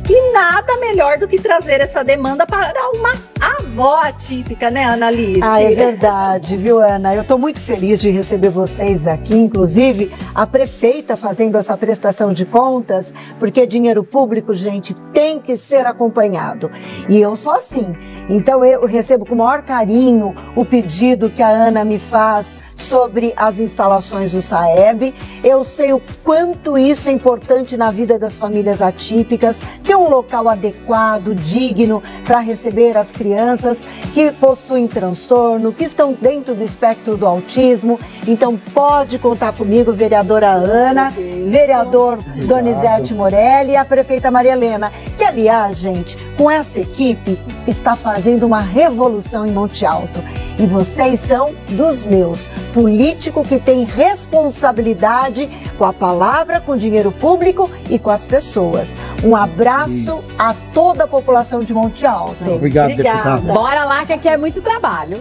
E nada melhor do que trazer essa demanda para uma avó atípica, né, Annalise? Ah, é verdade, viu, Ana? Eu estou muito feliz de receber vocês aqui, inclusive a prefeita fazendo essa prestação de contas, porque dinheiro público, gente, tem que ser acompanhado. E eu sou assim. Então eu recebo com o maior carinho o pedido que a Ana me faz sobre as instalações do SAEB. Eu sei o quanto isso é importante na vida das famílias atípicas, ter um local adequado, digno para receber as crianças que possuem transtorno, que estão dentro do espectro do autismo. Então pode contar comigo, vereadora Ana, vereador Donizete Morelli e a prefeita Maria Helena, que aliás, gente, com essa equipe está fazendo uma revolução em Monte Alto. E vocês são dos meus, político que tem responsabilidade com a palavra, com o dinheiro público e com as pessoas. Um abraço a toda a população de Monte Alto. Obrigado, Obrigada. deputada. Bora lá que aqui é muito trabalho.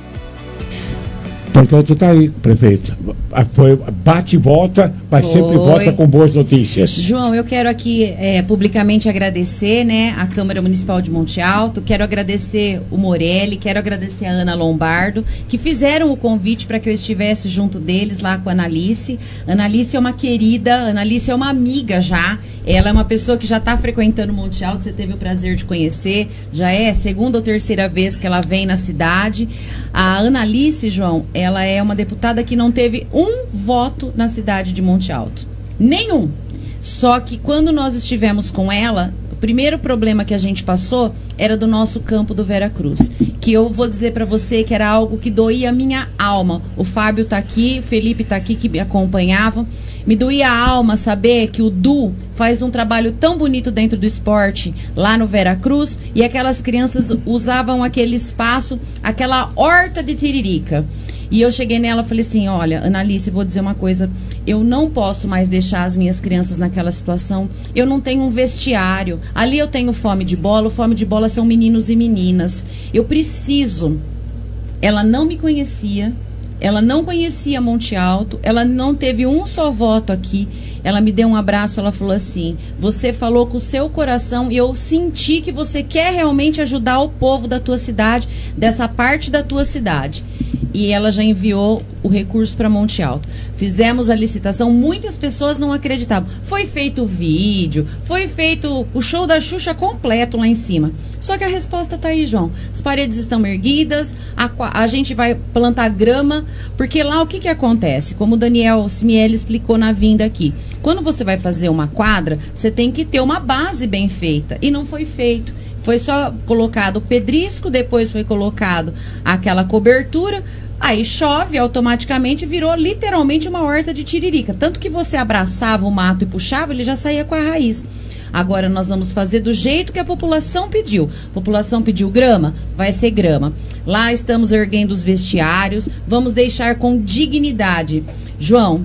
Portanto, está aí, prefeito. Foi bate e volta, mas Foi. sempre volta com boas notícias. João, eu quero aqui é, publicamente agradecer, né, a Câmara Municipal de Monte Alto, quero agradecer o Morelli, quero agradecer a Ana Lombardo, que fizeram o convite para que eu estivesse junto deles lá com a Annalise. A Annalise é uma querida, a Annalise é uma amiga já, ela é uma pessoa que já está frequentando Monte Alto, você teve o prazer de conhecer, já é a segunda ou terceira vez que ela vem na cidade. A Annalise, João, ela é uma deputada que não teve um voto na cidade de Monte Alto. Nenhum. Só que quando nós estivemos com ela, o primeiro problema que a gente passou era do nosso campo do Vera Cruz. Que eu vou dizer para você que era algo que doía a minha alma. O Fábio tá aqui, o Felipe tá aqui, que me acompanhavam. Me doía a alma saber que o Du faz um trabalho tão bonito dentro do esporte lá no Vera Cruz e aquelas crianças usavam aquele espaço, aquela horta de tiririca. E eu cheguei nela e falei assim, olha, Annalise, vou dizer uma coisa, eu não posso mais deixar as minhas crianças naquela situação, eu não tenho um vestiário, ali eu tenho fome de bola, o fome de bola são meninos e meninas, eu preciso. Ela não me conhecia, ela não conhecia Monte Alto, ela não teve um só voto aqui, ela me deu um abraço, ela falou assim, você falou com o seu coração e eu senti que você quer realmente ajudar o povo da tua cidade, dessa parte da tua cidade. E ela já enviou o recurso para Monte Alto. Fizemos a licitação, muitas pessoas não acreditavam. Foi feito o vídeo, foi feito o show da Xuxa completo lá em cima. Só que a resposta está aí, João. As paredes estão erguidas, a, a gente vai plantar grama, porque lá o que, que acontece? Como o Daniel Simielli explicou na vinda aqui. Quando você vai fazer uma quadra, você tem que ter uma base bem feita. E não foi feito. Foi só colocado o pedrisco, depois foi colocado aquela cobertura, aí chove, automaticamente virou literalmente uma horta de tiririca. Tanto que você abraçava o mato e puxava, ele já saía com a raiz. Agora nós vamos fazer do jeito que a população pediu. A população pediu grama? Vai ser grama. Lá estamos erguendo os vestiários, vamos deixar com dignidade. João,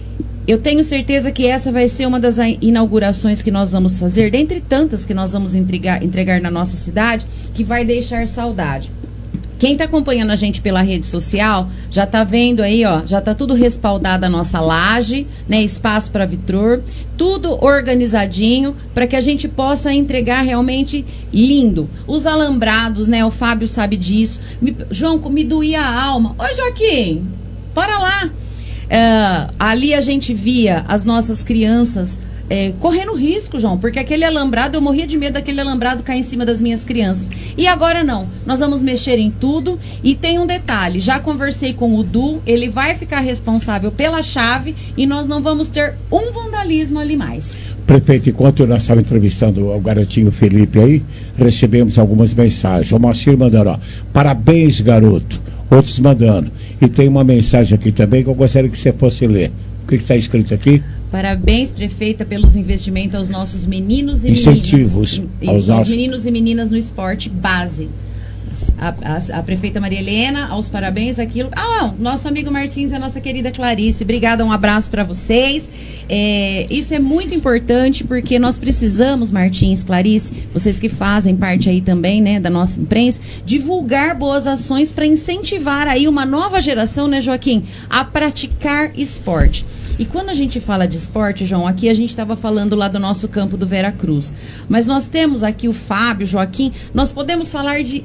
eu tenho certeza que essa vai ser uma das inaugurações que nós vamos fazer, dentre tantas que nós vamos entregar, entregar na nossa cidade, que vai deixar saudade. Quem está acompanhando a gente pela rede social, já está vendo aí, ó, já está tudo respaldado a nossa laje, né, espaço para vitrô, tudo organizadinho para que a gente possa entregar realmente lindo. Os alambrados, né, o Fábio sabe disso. Me, João, me doía a alma. Ô, Joaquim, para lá. Uh, ali a gente via as nossas crianças é, correndo risco, João, porque aquele alambrado, eu morria de medo daquele alambrado cair em cima das minhas crianças. E agora não, nós vamos mexer em tudo. E tem um detalhe, já conversei com o Du, ele vai ficar responsável pela chave e nós não vamos ter um vandalismo ali mais. Prefeito, enquanto nós estávamos entrevistando o garotinho Felipe aí, recebemos algumas mensagens. O Moacir mandando, ó, parabéns, garoto. Outros mandando. E tem uma mensagem aqui também que eu gostaria que você fosse ler. O que está escrito aqui? Parabéns, prefeita, pelos investimentos aos nossos meninos e Incentivos meninas. Incentivos aos nossos... nossos meninos e meninas no esporte base. A, a, a prefeita Maria Helena, aos parabéns, aquilo. Ah, nosso amigo Martins e a nossa querida Clarice. Obrigada, um abraço para vocês. É, isso é muito importante porque nós precisamos, Martins, Clarice, vocês que fazem parte aí também, né, da nossa imprensa, divulgar boas ações para incentivar aí uma nova geração, né, Joaquim, a praticar esporte. E quando a gente fala de esporte, João, aqui a gente estava falando lá do nosso campo do Veracruz. Mas nós temos aqui o Fábio, Joaquim, nós podemos falar de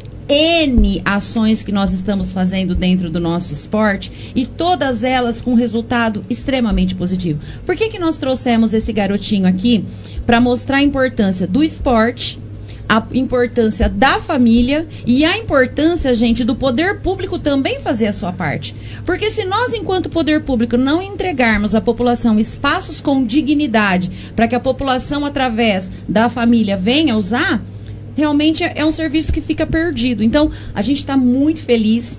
N ações que nós estamos fazendo dentro do nosso esporte e todas elas com resultado extremamente positivo. Por que que nós trouxemos esse garotinho aqui? Para mostrar a importância do esporte, a importância da família e a importância, gente, do poder público também fazer a sua parte. Porque se nós, enquanto poder público, não entregarmos à população espaços com dignidade para que a população, através da família, venha usar, realmente é um serviço que fica perdido. Então, a gente está muito feliz.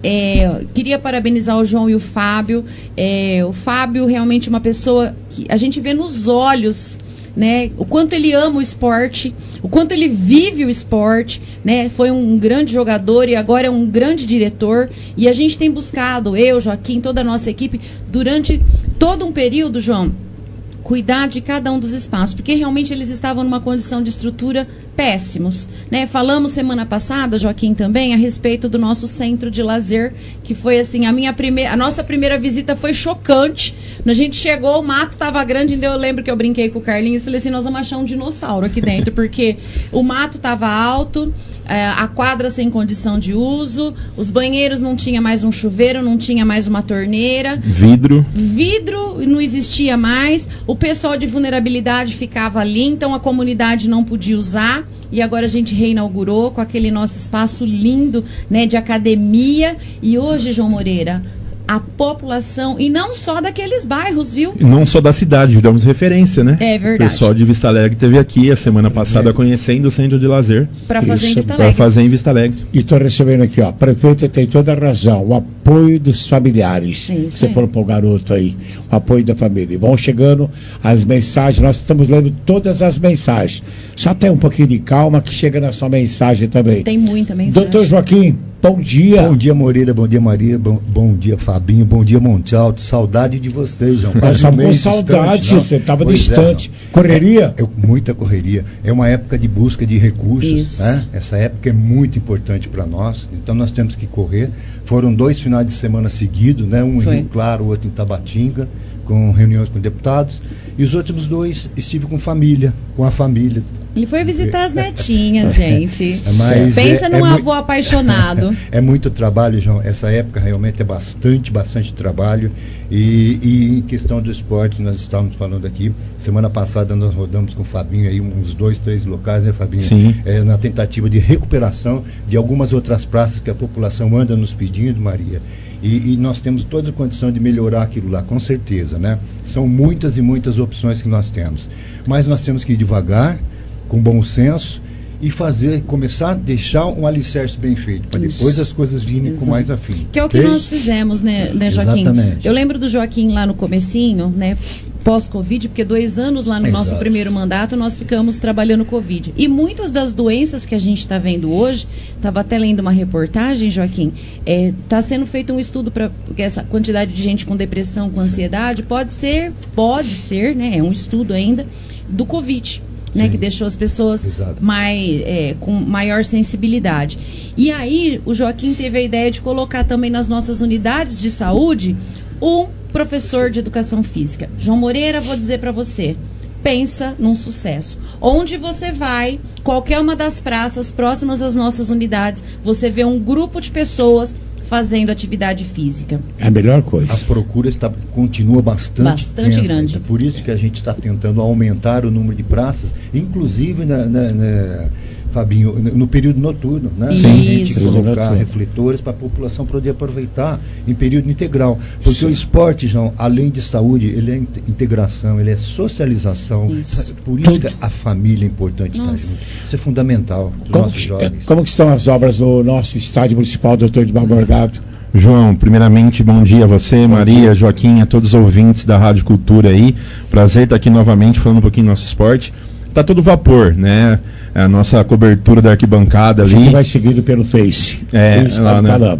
É, queria parabenizar o João e o Fábio. É, o Fábio realmente é uma pessoa que a gente vê nos olhos, né, o quanto ele ama o esporte, o quanto ele vive o esporte, né, foi um grande jogador e agora é um grande diretor. E a gente tem buscado, eu, Joaquim, toda a nossa equipe, durante todo um período, João, cuidar de cada um dos espaços, porque realmente eles estavam numa condição de estrutura péssimos, né? Falamos semana passada, Joaquim, também a respeito do nosso centro de lazer, que foi assim, a minha primeira, a nossa primeira visita foi chocante. Quando a gente chegou, o mato estava grande, então eu lembro que eu brinquei com o Carlinhos e falei assim, nós vamos achar um dinossauro aqui dentro, porque o mato estava alto, é, a quadra sem condição de uso, os banheiros não tinha mais um chuveiro, não tinha mais uma torneira. Vidro. Vidro não existia mais, o pessoal de vulnerabilidade ficava ali, então a comunidade não podia usar. E agora a gente reinaugurou com aquele nosso espaço lindo, né, de academia. E hoje, João Moreira, a população, e não só daqueles bairros, viu? E não só da cidade, damos referência, né? É verdade. O pessoal de Vista Alegre esteve aqui a semana passada é. conhecendo o centro de lazer. Para fazer em Vista Alegre. Para fazer em Vista Alegre. E estou recebendo aqui, ó, a prefeita tem toda a razão, o apoio dos familiares. É Você falou para o garoto aí, o apoio da família. E vão chegando as mensagens, nós estamos lendo todas as mensagens. Só tem um pouquinho de calma que chega na sua mensagem também. Tem muita mensagem. Doutor Joaquim, bom dia. Bom dia, Moreira, bom dia, Maria, bom, bom dia, Fabinho, bom dia, Monte Alto. Saudade de vocês, João. Nós estamos com saudade, distante, você estava distante. É, correria? É, é, muita correria. É uma época de busca de recursos, né? Essa época é muito importante para nós, então nós temos que correr. Foram dois finais de semana seguidos, né? Um Foi. em Rio Claro, o outro em Tabatinga, com reuniões com deputados. E os últimos dois estive com família, com a família. Ele foi visitar as netinhas, gente. Mas Pensa é, num é avô mu- apaixonado. É muito trabalho, João. Essa época realmente é bastante, bastante trabalho. E, e em questão do esporte, nós estávamos falando aqui, semana passada nós rodamos com o Fabinho aí uns dois, três locais, né, Fabinho? Sim. É, na tentativa de recuperação de algumas outras praças que a população anda nos pedindo, Maria. E, e nós temos toda a condição de melhorar aquilo lá, com certeza, né? São muitas e muitas opções que nós temos. Mas nós temos que ir devagar, com bom senso, e fazer, começar a deixar um alicerce bem feito, para depois as coisas virem Exato. com mais afim. Que é o que nós fizemos, né, né, Joaquim? Exatamente. Eu lembro do Joaquim lá no comecinho, né, pós-Covid, porque dois anos lá no Exato. nosso primeiro mandato nós ficamos trabalhando Covid. E muitas das doenças que a gente está vendo hoje, estava até lendo uma reportagem, Joaquim, está é, sendo feito um estudo para porque essa quantidade de gente com depressão, com ansiedade, pode ser, pode ser, né, é um estudo ainda, do Covid. Né, que deixou as pessoas mais, é, com maior sensibilidade. E aí o Joaquim teve a ideia de colocar também nas nossas unidades de saúde um professor de educação física. João Moreira, vou dizer para você, pensa num sucesso. Onde você vai, qualquer uma das praças próximas às nossas unidades, você vê um grupo de pessoas fazendo atividade física. É a melhor coisa. A procura está, continua bastante, bastante grande. É por isso que a gente está tentando aumentar o número de praças, inclusive na, na, na Fabinho, no período noturno, né? Isso. A gente colocar refletores para a população poder aproveitar em período integral. Porque Sim. o esporte, João, além de saúde, ele é integração, ele é socialização. Isso. Por isso Tudo. que a família é importante. Tá, isso é fundamental para os como nossos que, jovens. Como que estão as obras no nosso estádio municipal, doutor Edmar Morgado? João, primeiramente, bom dia a você, bom Maria, dia. Joaquim, a todos os ouvintes da Rádio Cultura aí. Prazer estar aqui novamente falando um pouquinho do nosso esporte. Tá todo vapor, né? A nossa cobertura da arquibancada ali. A gente vai seguindo pelo Face. É, Isso, lá, né? falando.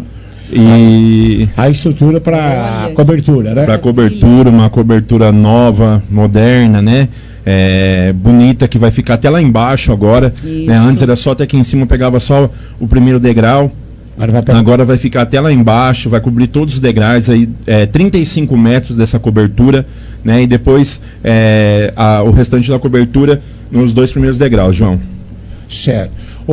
E a estrutura para cobertura, né? Para cobertura, uma cobertura nova, moderna, né? É, bonita, que vai ficar até lá embaixo agora. Né? Antes era só até aqui em cima, pegava só o primeiro degrau. Agora vai, Agora vai ficar até lá embaixo, vai cobrir todos os degraus, aí, é, trinta e cinco metros dessa cobertura, né? E depois é, a, o restante da cobertura nos dois primeiros degraus, João. Certo.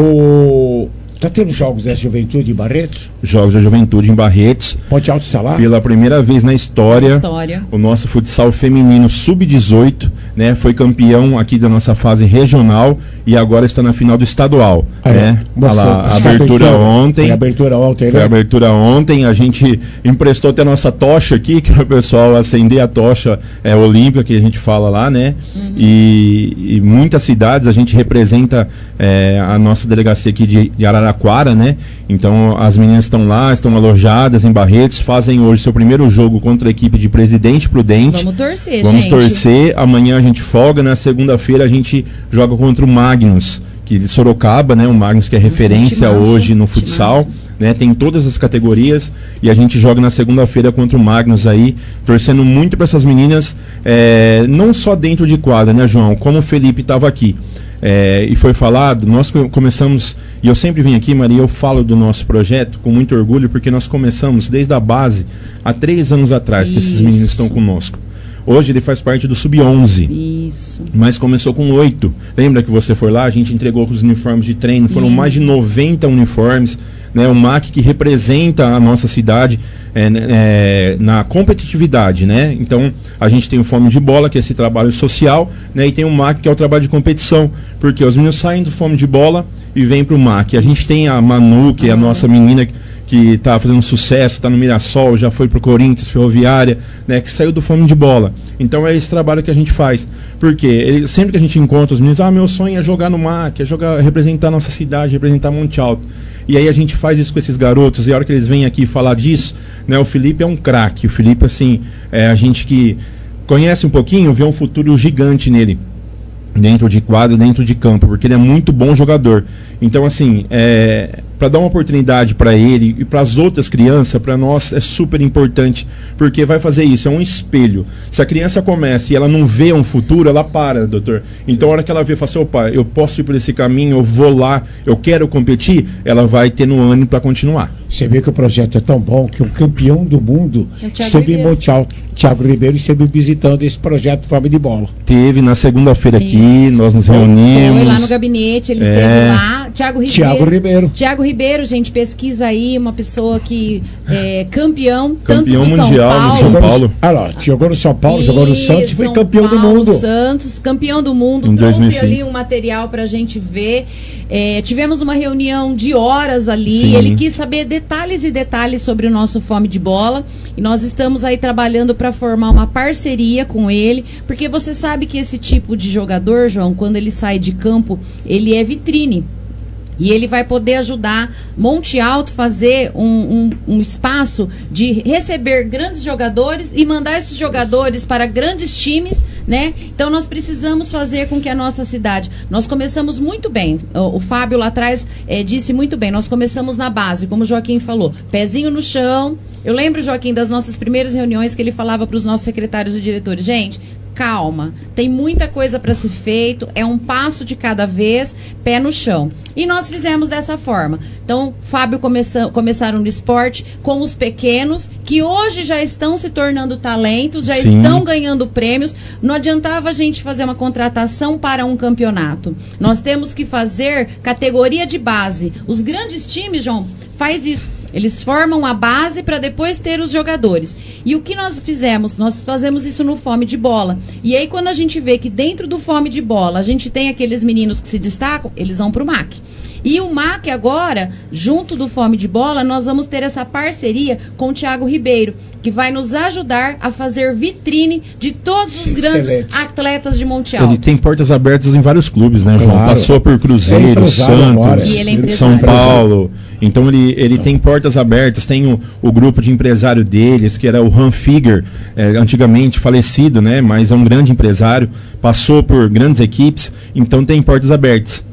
O... Tá tendo jogos da Juventude em Barretos? Jogos da Juventude em Barretos. Ponte Alto Salar? Pela primeira vez na história, Na história. o nosso futsal feminino sub dezoito, né, foi campeão aqui da nossa fase regional e agora está na final do estadual. Ah, né? você, a, a abertura ontem. Foi a abertura ontem, Foi né? a abertura ontem. A gente emprestou até a nossa tocha aqui, que o pessoal acender a tocha é, olímpica, que a gente fala lá, né? Uhum. E, e muitas cidades a gente representa é, a nossa delegacia aqui de, de Araraquara, né? Então as meninas estão lá, estão alojadas em Barretos, fazem hoje seu primeiro jogo contra a equipe de Presidente Prudente. Vamos torcer, Vamos gente. torcer. Amanhã a gente folga, na segunda-feira a gente joga contra o Magnus, que de Sorocaba, né? O Magnus que é referência massa, hoje no futsal, né? Tem todas as categorias e a gente joga na segunda-feira contra o Magnus aí, torcendo muito para essas meninas, é, não só dentro de quadra, né, João? Como o Felipe estava aqui. É, e foi falado, nós começamos, e eu sempre vim aqui, Maria, eu falo do nosso projeto com muito orgulho, porque nós começamos desde a base, há três anos atrás, que esses meninos estão conosco. Hoje ele faz parte do sub onze. Isso. Mas começou com oito. Lembra que você foi lá? A gente entregou os uniformes de treino. Foram Sim. mais de noventa uniformes. Né, o M A C que representa a nossa cidade é, é, na competitividade, né? Então a gente tem o Fome de Bola, que é esse trabalho social, né? E tem o M A C, que é o trabalho de competição, porque os meninos saem do Fome de Bola e vêm para o M A C. A gente tem a Manu, que é a nossa menina que está fazendo sucesso, está no Mirassol, já foi para o Corinthians, Ferroviária, né? Que saiu do Fome de Bola. Então é esse trabalho que a gente faz, porque ele, sempre que a gente encontra os meninos, ah, meu sonho é jogar no M A C, é jogar, representar a nossa cidade, representar Monte Alto. E aí a gente faz isso com esses garotos, e a hora que eles vêm aqui falar disso, né, o Felipe é um craque. O Felipe, assim, é a gente que conhece um pouquinho, vê um futuro gigante nele, dentro de quadro, dentro de campo, porque ele é muito bom jogador. Então, assim, é, para dar uma oportunidade para ele e para as outras crianças, para nós é super importante, porque vai fazer isso, é um espelho. Se a criança começa e ela não vê um futuro, ela para, doutor. Então, a hora que ela vê, fala assim, opa, eu posso ir por esse caminho, eu vou lá, eu quero competir, ela vai ter no ânimo para continuar. Você vê que o projeto é tão bom que o campeão do mundo É o Thiago esteve em Ribeiro. Monte Alto, Thiago Ribeiro, esteve visitando esse projeto Fome de Bola. Teve na segunda-feira aqui, Isso. nós nos reunimos. Foi lá no gabinete, ele É. esteve lá. Thiago Ribeiro. Thiago Ribeiro. Thiago Ribeiro, gente, pesquisa aí, uma pessoa que é campeão, Campeão tanto do mundial São no Paulo. São Jogou no- Paulo. Ah lá, jogou no São Paulo, jogou no Santos e foi São campeão do Paulo, mundo. Santos, campeão do mundo, Em trouxe dois mil e cinco. ali um material pra gente ver. É, tivemos uma reunião de horas ali. Sim. Ele quis saber detalhes e detalhes sobre o nosso Fome de Bola. E nós estamos aí trabalhando para formar uma parceria com ele, porque você sabe que esse tipo de jogador, João, quando ele sai de campo, ele é vitrine. E ele vai poder ajudar Monte Alto fazer um, um, um espaço de receber grandes jogadores e mandar esses jogadores para grandes times, né? Então nós precisamos fazer com que a nossa cidade... Nós começamos muito bem. O, o Fábio lá atrás eh, disse muito bem. Nós começamos na base, como o Joaquim falou. Pezinho no chão. Eu lembro, Joaquim, das nossas primeiras reuniões que ele falava para os nossos secretários e diretores. Gente... Calma, tem muita coisa para ser feito, é um passo de cada vez, pé no chão. E nós fizemos dessa forma. Então, Fábio começou, começaram no esporte com os pequenos, que hoje já estão se tornando talentos, já Sim. estão ganhando prêmios. Não adiantava a gente fazer uma contratação para um campeonato. Nós temos que fazer categoria de base. Os grandes times, João, faz isso. Eles formam a base para depois ter os jogadores. E o que nós fizemos? Nós fazemos isso no Fome de Bola. E aí, quando a gente vê que dentro do Fome de Bola a gente tem aqueles meninos que se destacam, eles vão para o M A C. E o M A C agora, junto do Fome de Bola, nós vamos ter essa parceria com o Thiago Ribeiro, que vai nos ajudar a fazer vitrine de todos os grandes Excelente. atletas de Monte Alto. Ele tem portas abertas em vários clubes, né, João? Claro. Passou por É Cruzeiro, empresário agora. Santos, E ele é São empresário. Paulo. Então ele, ele tem portas abertas, tem o, o grupo de empresário deles, que era o Han Figger, é, antigamente falecido, né? Mas é um grande empresário, passou por grandes equipes, então tem portas abertas.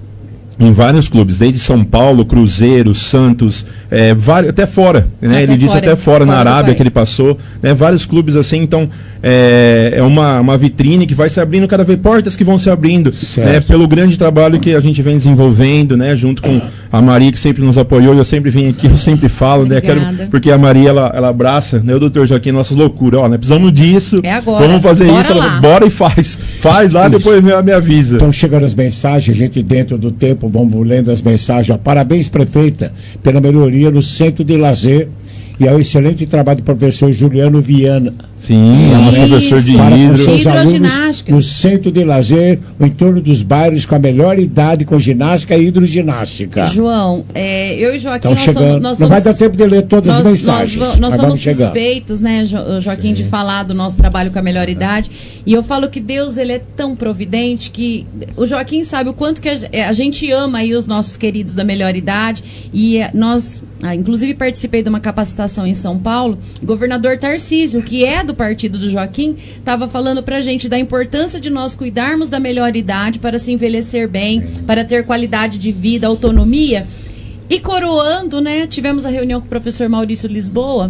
em vários clubes, desde São Paulo, Cruzeiro, Santos, é, vários, até fora, né? Até ele disse fora, até fora, fora na Arábia país. que ele passou, né? Vários clubes assim, então é, é uma, uma vitrine que vai se abrindo cada vez, portas que vão se abrindo, né? Pelo grande trabalho que a gente vem desenvolvendo, né? Junto com a Maria, que sempre nos apoiou, eu sempre venho aqui, eu sempre falo, né? Quero, porque a Maria, ela, ela abraça, né? O doutor Joaquim, nossas loucuras, ó, né? Precisamos disso, é agora. Vamos fazer Bora isso, lá. ela, bora e faz, faz lá, Isso. depois me, me avisa. Estão chegando as mensagens, a gente dentro do tempo, vamos lendo as mensagens. Ó. Parabéns, prefeita, pela melhoria no centro de lazer e ao excelente trabalho do professor Juliano Viana. Sim, é nosso professor de Para hidro. com seus alunos Hidroginástica. no centro de lazer, o entorno dos bairros com a melhor idade com ginástica e hidroginástica. João, é, eu e Joaquim, Estão nós chegando. somos, nós Não vai somos- dar tempo de ler todas nós, as mensagens. Nós, nós mas somos vamos chegando. suspeitos, né, Jo- Joaquim, de falar do nosso trabalho com a melhor idade. E eu falo que Deus, ele é tão providente que o Joaquim sabe o quanto que a, a gente ama aí os nossos queridos da melhor idade. E eh, nós, ah, inclusive, participei de uma capacitação em São Paulo. O governador Tarcísio, que é do partido do Joaquim, estava falando pra gente da importância de nós cuidarmos da melhor idade para se envelhecer bem, para ter qualidade de vida, autonomia. E coroando, né, tivemos a reunião com o professor Maurício Lisboa.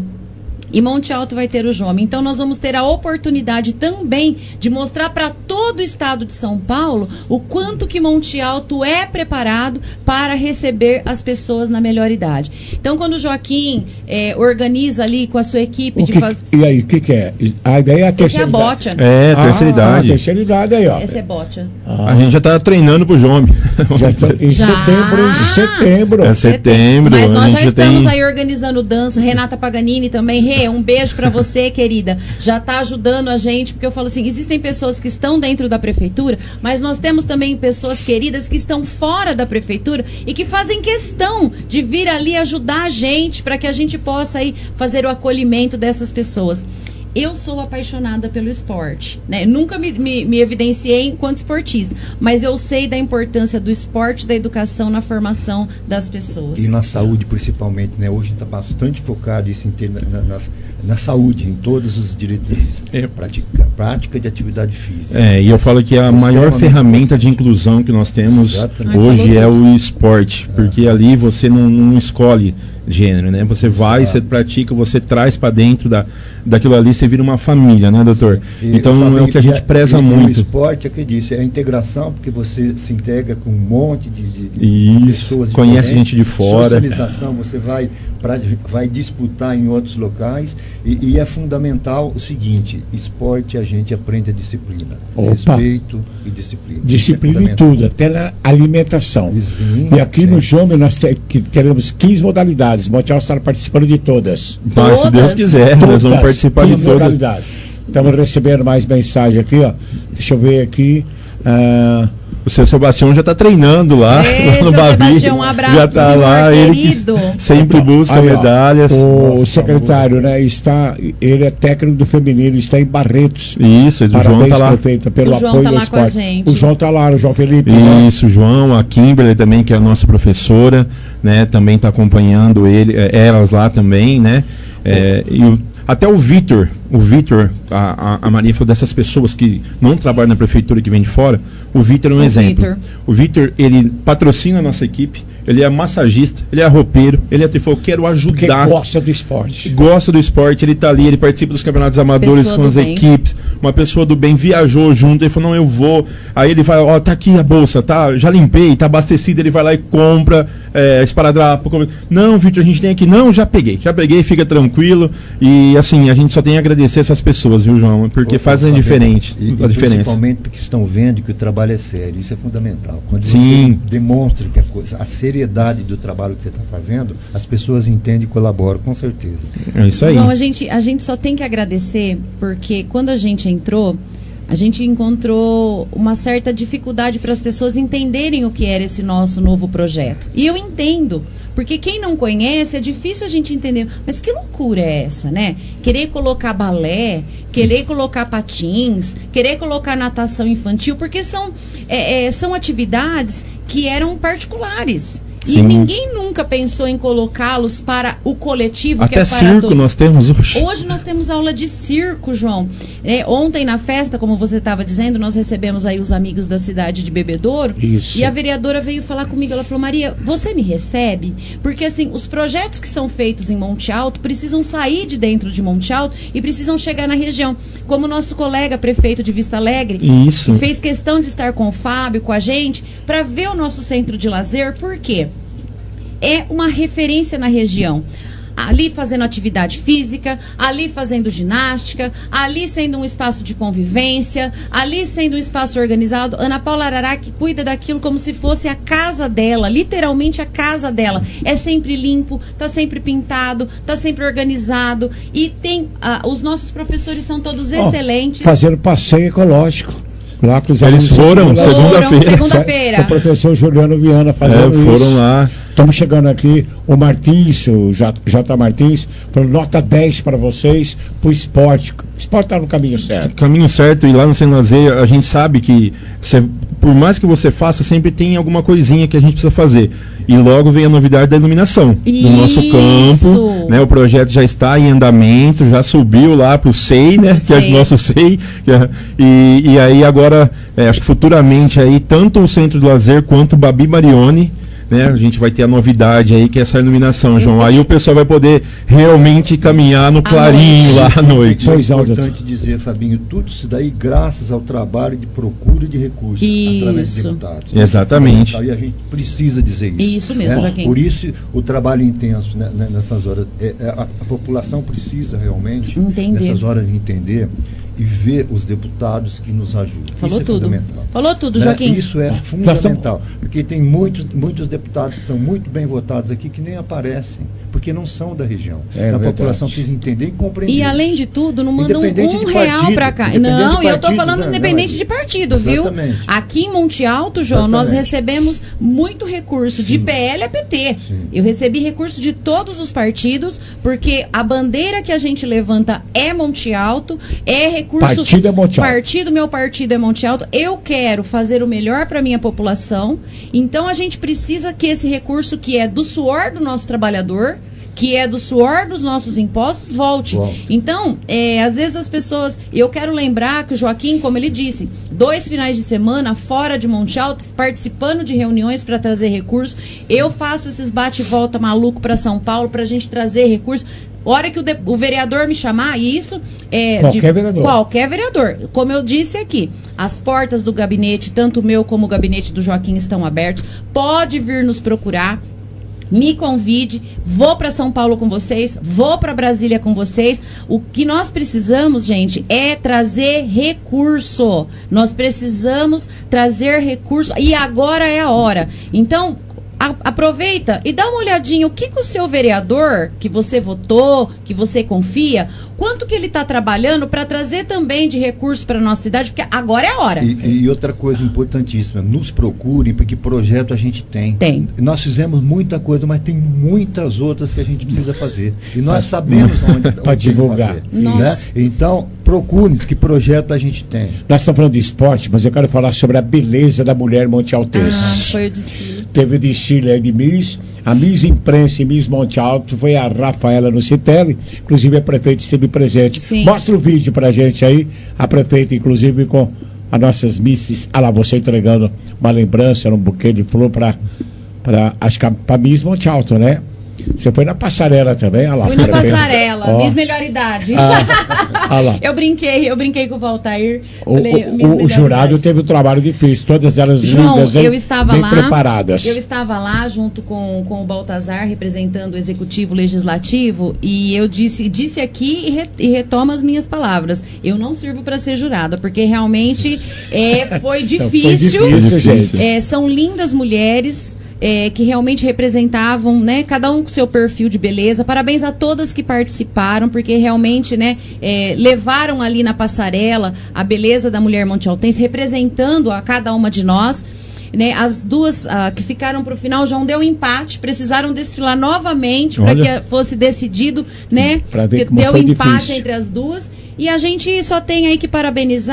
E Monte Alto vai ter o João. Então nós vamos ter a oportunidade também de mostrar para todo o estado de São Paulo o quanto que Monte Alto é preparado para receber as pessoas na melhor idade. Então quando o Joaquim eh, organiza ali com a sua equipe O de que- fazer... E aí, o que, que é? A ideia é a Esse é terceira a bocha. É, Ah, terceira idade. terceira idade aí, ó. Essa é bocha. A gente já tá treinando pro João. Já tá em Já. setembro, em setembro. É setembro. Mas a nós gente já estamos tem... aí organizando dança. Renata Paganini também. Rê, um beijo pra você, querida. Já tá ajudando a gente, porque eu falo assim, existem pessoas que estão dentro da prefeitura, mas nós temos também pessoas queridas que estão fora da prefeitura e que fazem questão de vir ali ajudar a gente para que a gente possa aí fazer o acolhimento dessas pessoas. Eu sou apaixonada pelo esporte, né? Nunca me, me, me evidenciei enquanto esportista, mas eu sei da importância do esporte, da educação na formação das pessoas. E na saúde, principalmente, né? Hoje está bastante focado isso em ter na, na, na, na saúde, em todos os diretrizes. É. Prática, prática de atividade física. É, e eu falo que a Extremamente maior ferramenta importante. de inclusão que nós temos Exatamente. hoje é o esporte, porque ali você não, não escolhe gênero, né? Você vai, Exato. você pratica, você traz para dentro da, daquilo ali, você vira uma família, né, doutor? E Então eu é falei o que a gente e- preza e- e muito. O esporte é o que eu disse, é a integração, porque você se integra com um monte de, de, de Isso, pessoas conhece diferentes. gente de fora. Socialização, você vai, pra, vai disputar em outros locais. E, e é fundamental o seguinte: esporte a gente aprende a disciplina. Opa. Respeito e disciplina. Disciplina Isso é em fundamental. tudo, até na alimentação. Sim, e aqui sim. no Jome nós te- que teremos quinze modalidades. Monte Alto está participando de todas. Mas, se Deus quiser, nós vamos participar de quinze todas. modalidades. Estamos recebendo mais mensagem aqui, ó. Deixa eu ver aqui. ah, O seu Sebastião já está treinando lá Ei, no seu Bavi. Sebastião, um abraço, já está senhor lá, ele que querido. sempre busca aí, ó, medalhas. O Nossa, secretário, né, está, ele é técnico do feminino, está em Barretos. Isso, o João Parabéns, tá lá. prefeita, pelo O João apoio tá ao lá com a esporte. gente. O João está lá, o João Felipe. né? Isso, João, a Kimberly também, que é a nossa professora, né, também está acompanhando ele, eh, elas lá também, né, eh, e o- até o Vitor, o Vitor, a, a, a Maria falou dessas pessoas que não trabalham na prefeitura, que vem de fora, o Vitor é um O exemplo. Vitor. O Vitor, ele patrocina a nossa equipe, ele é massagista, ele é roupeiro, ele, é, ele falou, quero Porque ajudar. gosta do esporte. Gosta do esporte, ele tá ali, ele participa dos campeonatos amadores Pessoa com do as bem. equipes, uma pessoa do bem viajou junto, ele falou, não, eu vou, aí ele vai, ó, tá aqui a bolsa, tá, já limpei, tá abastecido, ele vai lá e compra, é, esparadrapo, compra. Não, Vitor, a gente tem aqui, não, já peguei, já peguei, fica tranquilo, e assim, a gente só tem a agradecer essas pessoas, viu, João, porque Ô, fazem Fábio, diferente, e, a e diferença. Principalmente porque estão vendo que o trabalho é sério, isso é fundamental. Quando Sim. você demonstra que a, coisa, a seriedade do trabalho que você está fazendo, as pessoas entendem e colaboram, com certeza. É isso aí. João, a gente, a gente só tem que agradecer, porque quando a gente entrou, a gente encontrou uma certa dificuldade para as pessoas entenderem o que era esse nosso novo projeto. E eu entendo, porque quem não conhece, é difícil a gente entender. Mas que loucura é essa, né? Querer colocar balé, querer colocar patins, querer colocar natação infantil, porque são, é, é, são atividades que eram particulares. E Sim. ninguém nunca pensou em colocá-los para o coletivo, Até que é para circo todos. nós temos hoje. Hoje nós temos aula de circo, João. É, ontem na festa, como você estava dizendo, nós recebemos aí os amigos da cidade de Bebedouro. Isso. E a vereadora veio falar comigo, ela falou, Maria, você me recebe? Porque assim, os projetos que são feitos em Monte Alto precisam sair de dentro de Monte Alto e precisam chegar na região. Como o nosso colega prefeito de Vista Alegre, Isso. que fez questão de estar com o Fábio, com a gente, para ver o nosso centro de lazer. Por quê? É uma referência na região. Ali fazendo atividade física, ali fazendo ginástica, ali sendo um espaço de convivência, ali sendo um espaço organizado. Ana Paula Araraque cuida daquilo como se fosse a casa dela, literalmente a casa dela. É sempre limpo, tá sempre pintado, tá sempre organizado. E tem ah, os nossos professores são todos Ó, excelentes. Fazendo passeio ecológico. Lá com os Eles alunos foram lá. segunda-feira. segunda-feira. O professor Juliano Viana fazendo É, foram isso. lá. Estamos chegando aqui, o Martins, o J. J. Martins, falou nota dez para vocês pro esporte. O esporte está no caminho certo. Caminho certo, e lá no Sem Lazer a gente sabe que cê, por mais que você faça, sempre tem alguma coisinha que a gente precisa fazer. E logo vem a novidade da iluminação do nosso campo, né? O projeto já está em andamento, já subiu lá para o S E I, né? Que é o nosso S E I. Que é, e, e aí agora, é, acho que futuramente aí, tanto o Centro de Lazer quanto o Babi Marione, né? A gente vai ter a novidade aí, que é essa iluminação, João. Aí o pessoal vai poder realmente caminhar no clarinho lá à noite. É importante dizer, Fabinho, tudo isso daí graças ao trabalho de procura de recursos Isso. através de deputados. Exatamente. E a gente precisa dizer isso. Isso mesmo, né? Joaquim. Por isso o trabalho intenso, né, né, nessas horas. É, é, a, a população precisa realmente, Entender. nessas horas, entender e ver os deputados que nos ajudam. Falou isso é tudo. fundamental. Falou tudo, Né? Joaquim. Isso é fundamental. Porque tem muitos, muitos deputados que são muito bem votados aqui que nem aparecem, porque não são da região. É a verdade. população precisa entender e compreender. E além de tudo, não mandam um, Independente um de real partido, pra cá. independente Não, de e eu tô partido, falando não, independente não, de partido, viu? Exatamente. Aqui em Monte Alto, João, nós Exatamente. recebemos muito recurso de P L a P T. Eu recebi recurso de todos os partidos, porque a bandeira que a gente levanta é Monte Alto, é recurso... Partido é Monte Alto. Partido, meu partido é Monte Alto. Eu quero fazer o melhor para minha população, então a gente precisa que esse recurso que é do suor do nosso trabalhador, que é do suor dos nossos impostos, volte. Bom. Então, é, às vezes as pessoas... Eu quero lembrar que o Joaquim, como ele disse, dois finais de semana fora de Monte Alto, participando de reuniões para trazer recursos. Eu faço esses bate e volta maluco para São Paulo para a gente trazer recursos. Hora que o, de, o vereador me chamar, e isso é... Qualquer de, vereador. Qualquer vereador. Como eu disse aqui, as portas do gabinete, tanto o meu como o gabinete do Joaquim, estão abertos. Pode vir nos procurar. Me convide, vou para São Paulo com vocês, vou para Brasília com vocês. O que nós precisamos, gente, é trazer recurso. Nós precisamos trazer recurso e agora é a hora. Então, a, aproveita e dá uma olhadinha o que, que o seu vereador, que você votou, que você confia, quanto que ele está trabalhando para trazer também de recursos para a nossa cidade, porque agora é a hora. E, e outra coisa importantíssima, nos procurem, porque projeto a gente tem. Tem. Nós fizemos muita coisa, mas tem muitas outras que a gente precisa fazer. E nós sabemos onde, Para onde divulgar. fazer. Nossa. Né? Então, procurem que projeto a gente tem. Nós estamos falando de esporte, mas eu quero falar sobre a beleza da mulher montealtense. Ah, foi o desfile. Teve o desfile aí de Miss, a Miss Imprensa e Miss Monte Alto, foi a Rafaela Lucitelli, inclusive a prefeita esteve presente. Sim. Mostra o vídeo pra gente aí, a prefeita inclusive com as nossas misses, ah lá, você entregando uma lembrança, um buquê de flor pra, pra acho que pra Miss Monte Alto, né? Você foi na passarela também, olha lá. Fui na prefeita. passarela, Ó. Miss Melhor Idade. Ah, ah lá. Eu brinquei, eu brinquei com o Valtair. O, falei, o- Miss o Melhor jurado Idade. teve o trabalho difícil, todas elas João, lindas, hein? eu estava bem lá, preparadas. eu estava lá junto com, com o Baltazar, representando o Executivo Legislativo, e eu disse, disse aqui e, re, e retomo as minhas palavras. Eu não sirvo para ser jurada, porque realmente é, foi Então, difícil. foi difícil, gente. É, são lindas mulheres. É, que realmente representavam, né, cada um com seu perfil de beleza. Parabéns a todas que participaram, porque realmente, né, é, levaram ali na passarela a beleza da mulher montealtense, representando a cada uma de nós. Né, as duas ah, que ficaram para o final já não deu empate, precisaram desfilar novamente para Olha. que fosse decidido, né? Pra ver que como deu foi empate difícil. entre as duas. E a gente só tem aí que parabenizar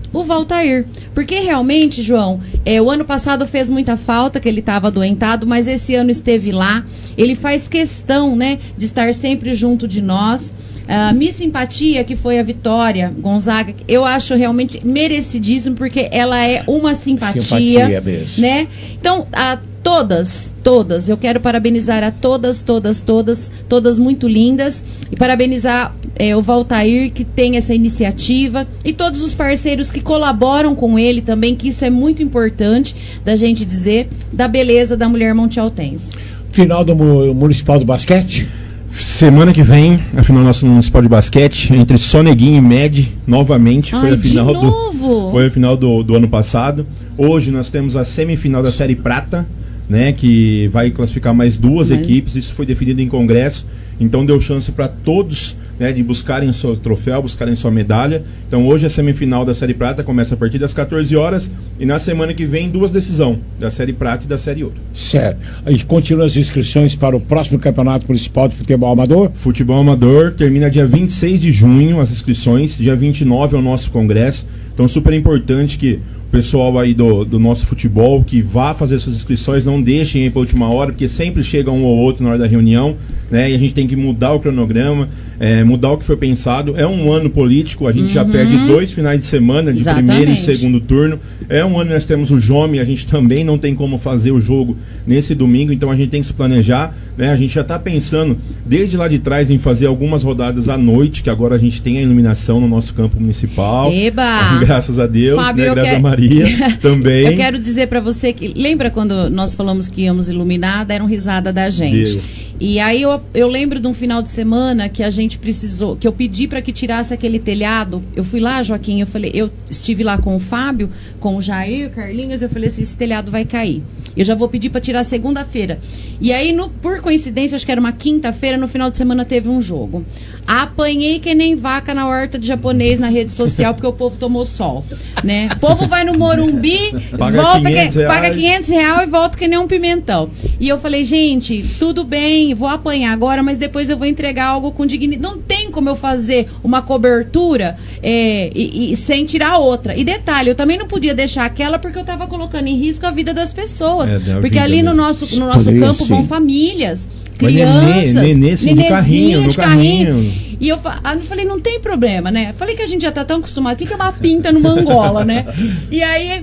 O Valtair. Porque realmente, João, é, o ano passado fez muita falta, que ele estava adoentado, mas esse ano esteve lá. Ele faz questão, né, de estar sempre junto de nós. A uh, Miss Simpatia, que foi a Vitória Gonzaga, eu acho realmente merecidíssimo, porque ela é uma simpatia, simpatia mesmo. Né? Então, a todas, todas, eu quero parabenizar a todas, todas, todas, todas muito lindas, e parabenizar é, o Valtair, que tem essa iniciativa, e todos os parceiros que colaboram com ele também, que isso é muito importante da gente dizer, da beleza da mulher montialtense. Final do Municipal do Basquete? Semana que vem, a final do nosso Municipal de Basquete, entre Soneguinho e Med, novamente. Ai, foi a final, de novo? Do, foi a final do, do ano passado. Hoje nós temos a semifinal da Série Prata, né, que vai classificar mais duas Mas... equipes. Isso foi definido em congresso, então deu chance para todos, né, de buscarem seu troféu, buscarem sua medalha. Então hoje a semifinal da Série Prata começa a partir das quatorze horas, e na semana que vem duas decisões, da Série Prata e da Série Ouro. Certo. E continuam as inscrições para o próximo Campeonato Municipal de Futebol Amador? Futebol Amador termina dia vinte e seis de junho as inscrições, dia vinte e nove é o nosso congresso. Então super importante que o pessoal aí do, do nosso futebol que vá fazer suas inscrições, não deixem aí para a última hora, porque sempre chega um ou outro na hora da reunião, né? E a gente tem que mudar o cronograma, é, mudar o que foi pensado. É um ano político, a gente uhum. já perde dois finais de semana, de Exatamente. primeiro e segundo turno. É um ano que nós temos o Jome, a gente também não tem como fazer o jogo nesse domingo, então a gente tem que se planejar, né? A gente já está pensando desde lá de trás em fazer algumas rodadas à noite, que agora a gente tem a iluminação no nosso campo municipal. Eba! Graças a Deus, Fábio, né? Graças quer... a Maria também. Eu quero dizer para você que, lembra quando nós falamos que íamos iluminar, deram risada da gente. Deus. E aí eu, eu lembro de um final de semana que a gente precisou, que eu pedi para que tirasse aquele telhado. Eu fui lá, Joaquim, eu falei, eu estive lá com o Fábio, com o Jair, o Carlinhos, eu falei assim, esse telhado vai cair. Eu já vou pedir para tirar segunda-feira. E aí, no, por coincidência, acho que era uma quinta-feira, no final de semana teve um jogo. Apanhei que nem vaca na horta de japonês na rede social, porque o povo tomou sol, né? O povo vai no Morumbi, paga volta quinhentos que, paga quinhentos reais e volta que nem um pimentão. E eu falei, gente, tudo bem, vou apanhar agora, mas depois eu vou entregar algo com dignidade. Não tem como eu fazer uma cobertura é, e, e sem tirar outra. E detalhe, eu também não podia deixar aquela porque eu estava colocando em risco a vida das pessoas. É, porque ali no nosso, no nosso campo sim. vão famílias, crianças, nenê, nenezinho de carrinho, no carrinho. carrinho. E eu, fa- eu falei, não tem problema, né? Falei que a gente já tá tão acostumado. O que, que é uma pinta numa Angola, né? E aí...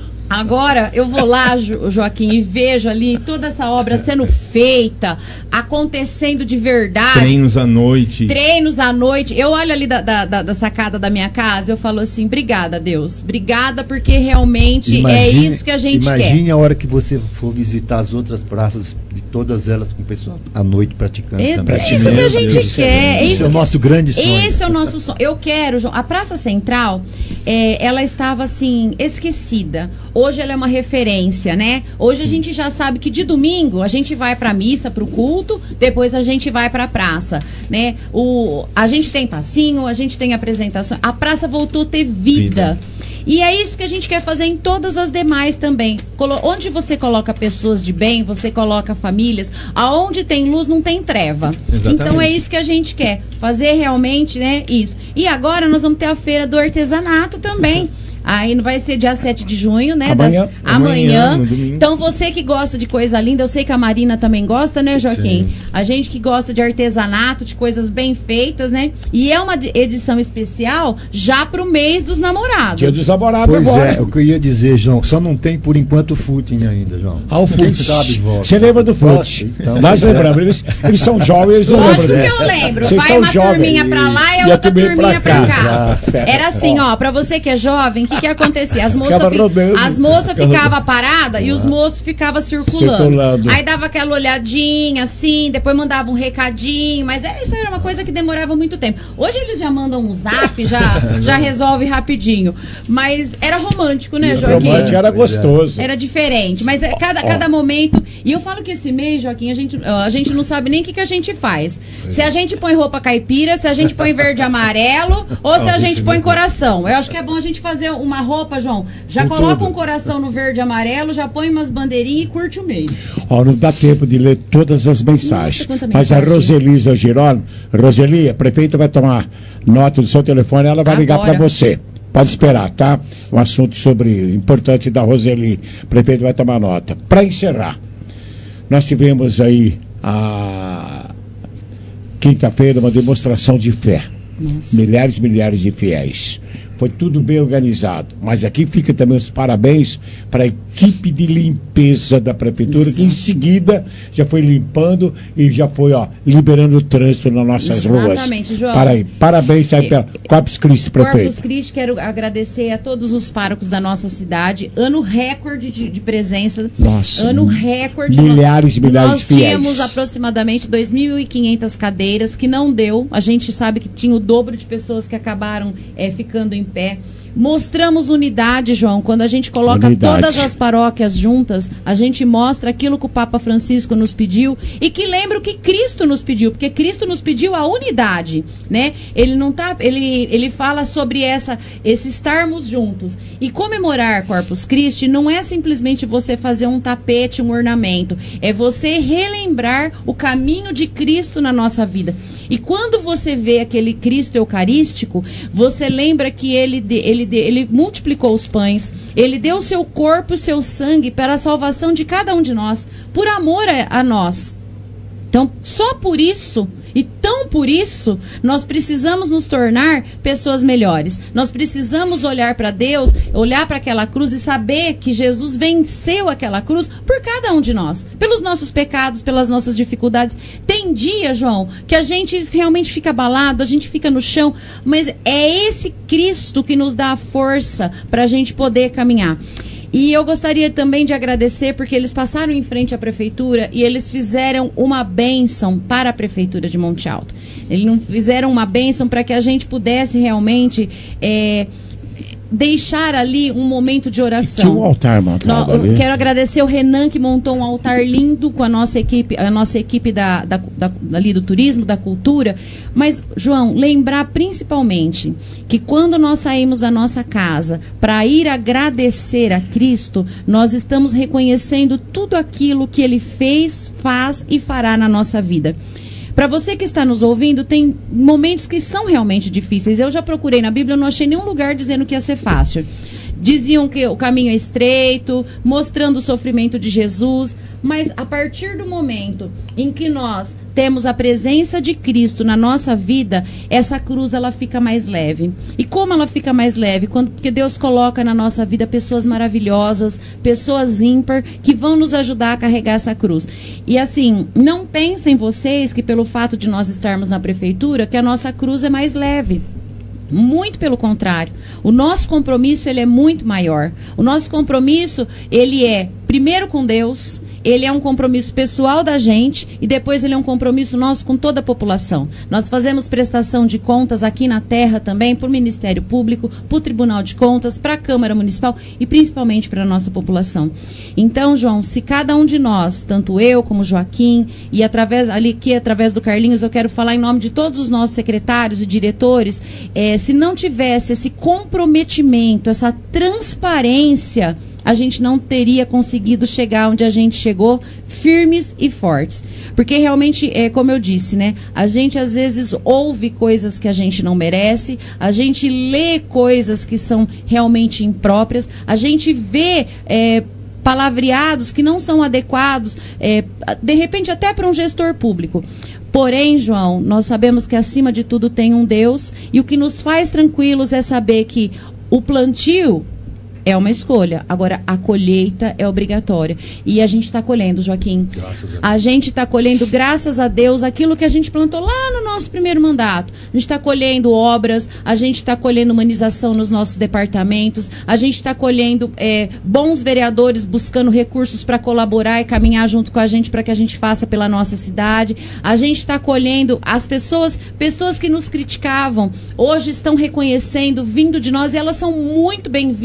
Agora eu vou lá, jo- Joaquim, e vejo ali toda essa obra sendo feita, acontecendo de verdade. Treinos à noite. Treinos à noite. Eu olho ali da, da, da, da sacada da minha casa, eu falo assim, obrigada, Deus. Obrigada, porque realmente imagine, é isso que a gente imagine quer. Imagine a hora que você for visitar as outras praças, de todas elas com o pessoal à noite praticando é, também. É isso que a gente Deus quer. Esse é o nosso grande sonho. Esse é o nosso sonho. Eu quero, João. A Praça Central, é, ela estava assim, esquecida. Hoje ela é uma referência, né? Hoje a gente já sabe que de domingo a gente vai pra missa, pro culto, depois a gente vai pra praça, né? O, a gente tem passinho, a gente tem apresentação. A praça voltou a ter vida. vida. E é isso que a gente quer fazer em todas as demais também. Colo- onde você coloca pessoas de bem, você coloca famílias. Aonde tem luz, não tem treva. Exatamente. Então é isso que a gente quer. Fazer realmente, né, isso. E agora nós vamos ter a feira do artesanato também. Aí não vai ser dia sete de junho, né? Amanhã. Das, amanhã. amanhã então você que gosta de coisa linda, eu sei que a Marina também gosta, né, Joaquim? Sim. A gente que gosta de artesanato, de coisas bem feitas, né? E é uma edição especial já pro mês dos namorados. Dia dos namorados pois agora. é, o que eu ia dizer, João, só não tem por enquanto o footing ainda, João. Ah, o footing. Você lembra do footing? Então, Nós é. lembramos, eles, eles são jovens, eles não lembram. Lógico que eu lembro. Vocês vai uma jovens. turminha pra lá e, e a outra turminha, turminha pra cá. cá. Era assim, ó, pra você que é jovem, o que que acontecia? As moças fi- as moças ficavam paradas e os moços ficavam circulando. circulando. Aí dava aquela olhadinha assim, depois mandava um recadinho, mas era, isso era uma coisa que demorava muito tempo. Hoje eles já mandam um zap, já, já resolve rapidinho. Mas era romântico, né, Joaquim? Romântico era gostoso. Era diferente, mas é cada, cada momento... E eu falo que esse mês, Joaquim, a gente, a gente não sabe nem o que, que a gente faz. Se a gente põe roupa caipira, se a gente põe verde e amarelo, ou se a gente põe coração. Eu acho que é bom a gente fazer uma roupa, João, já Com coloca tudo. um coração no verde e amarelo, já põe umas bandeirinhas e curte o mês. Ó, não dá tempo de ler todas as mensagens. Nossa, mas mensagem. A Roselisa Girón, Roseli, a prefeita vai tomar nota do seu telefone, ela vai Agora. ligar para você. Pode esperar, tá? Um assunto sobre importante da Roseli. O prefeito vai tomar nota. Para encerrar, nós tivemos aí a quinta-feira uma demonstração de fé. Nossa. Milhares e milhares de fiéis. Foi tudo bem organizado. Mas aqui fica também os parabéns para a equipe de limpeza da prefeitura, Exato. Que em seguida já foi limpando e já foi, ó, liberando o trânsito nas nossas Exatamente, ruas. Exatamente, João. Para aí. Parabéns aí pela Corpus Christi, prefeito. Corpus Christi, quero agradecer a todos os párocos da nossa cidade. Ano recorde de, de presença. Nossa. Ano recorde. Milhares e milhares nós de fiéis. Nós tínhamos aproximadamente dois mil e quinhentas cadeiras, que não deu. A gente sabe que tinha o dobro de pessoas que acabaram é, ficando em pé. Mostramos unidade, João. Quando a gente coloca unidade. Todas as paróquias juntas, a gente mostra aquilo que o Papa Francisco nos pediu e que lembra o que Cristo nos pediu, porque Cristo nos pediu a unidade, né? Ele não tá, ele, ele fala sobre essa, esse estarmos juntos. E comemorar Corpus Christi não é simplesmente você fazer um tapete, um ornamento, é você relembrar o caminho de Cristo na nossa vida. E quando você vê aquele Cristo eucarístico, você lembra que ele, ele ele multiplicou os pães, ele deu o seu corpo e o seu sangue para a salvação de cada um de nós, por amor a, a nós. Então, só por isso, e tão por isso, nós precisamos nos tornar pessoas melhores. Nós precisamos olhar para Deus, olhar para aquela cruz e saber que Jesus venceu aquela cruz por cada um de nós, pelos nossos pecados, pelas nossas dificuldades. Tem dia, João, que a gente realmente fica abalado, a gente fica no chão, mas é esse Cristo que nos dá a força para a gente poder caminhar. E eu gostaria também de agradecer porque eles passaram em frente à prefeitura e eles fizeram uma bênção para a prefeitura de Monte Alto. Eles não fizeram uma bênção para que a gente pudesse realmente é, deixar ali um momento de oração. Tinha um altar montado ali. Quero agradecer o Renan, que montou um altar lindo com a nossa equipe, a nossa equipe da, da, da, ali do turismo, da cultura. Mas, João, lembrar principalmente que quando nós saímos da nossa casa para ir agradecer a Cristo, nós estamos reconhecendo tudo aquilo que Ele fez, faz e fará na nossa vida. Para você que está nos ouvindo, tem momentos que são realmente difíceis. Eu já procurei na Bíblia, eu não achei nenhum lugar dizendo que ia ser fácil. Diziam que o caminho é estreito, mostrando o sofrimento de Jesus, mas a partir do momento em que nós temos a presença de Cristo na nossa vida, essa cruz ela fica mais leve. E como ela fica mais leve? Quando, porque Deus coloca na nossa vida pessoas maravilhosas, pessoas ímpar, que vão nos ajudar a carregar essa cruz. E assim, não pensem vocês que pelo fato de nós estarmos na prefeitura, que a nossa cruz é mais leve. Muito pelo contrário, o nosso compromisso ele é muito maior. O nosso compromisso ele é primeiro com Deus, ele é um compromisso pessoal da gente e depois ele é um compromisso nosso com toda a população. Nós fazemos prestação de contas aqui na terra também para o Ministério Público, para o Tribunal de Contas, para a Câmara Municipal e principalmente para a nossa população. Então, João, se cada um de nós, tanto eu como o Joaquim e através, ali aqui através do Carlinhos, eu quero falar em nome de todos os nossos secretários e diretores, é, se não tivesse esse comprometimento, essa transparência, a gente não teria conseguido chegar onde a gente chegou, firmes e fortes. Porque realmente, é como eu disse, né? A gente às vezes ouve coisas que a gente não merece, a gente lê coisas que são realmente impróprias, a gente vê é, palavreados que não são adequados, é, de repente até para um gestor público. Porém, João, nós sabemos que acima de tudo tem um Deus, e o que nos faz tranquilos é saber que o plantio é uma escolha. Agora, a colheita é obrigatória. E a gente está colhendo, Joaquim. Graças a Deus. A gente está colhendo, graças a Deus, aquilo que a gente plantou lá no nosso primeiro mandato. A gente está colhendo obras, a gente está colhendo humanização nos nossos departamentos, a gente está colhendo é, bons vereadores buscando recursos para colaborar e caminhar junto com a gente para que a gente faça pela nossa cidade. A gente está colhendo as pessoas, pessoas que nos criticavam, hoje estão reconhecendo, vindo de nós, e elas são muito bem-vindas, muito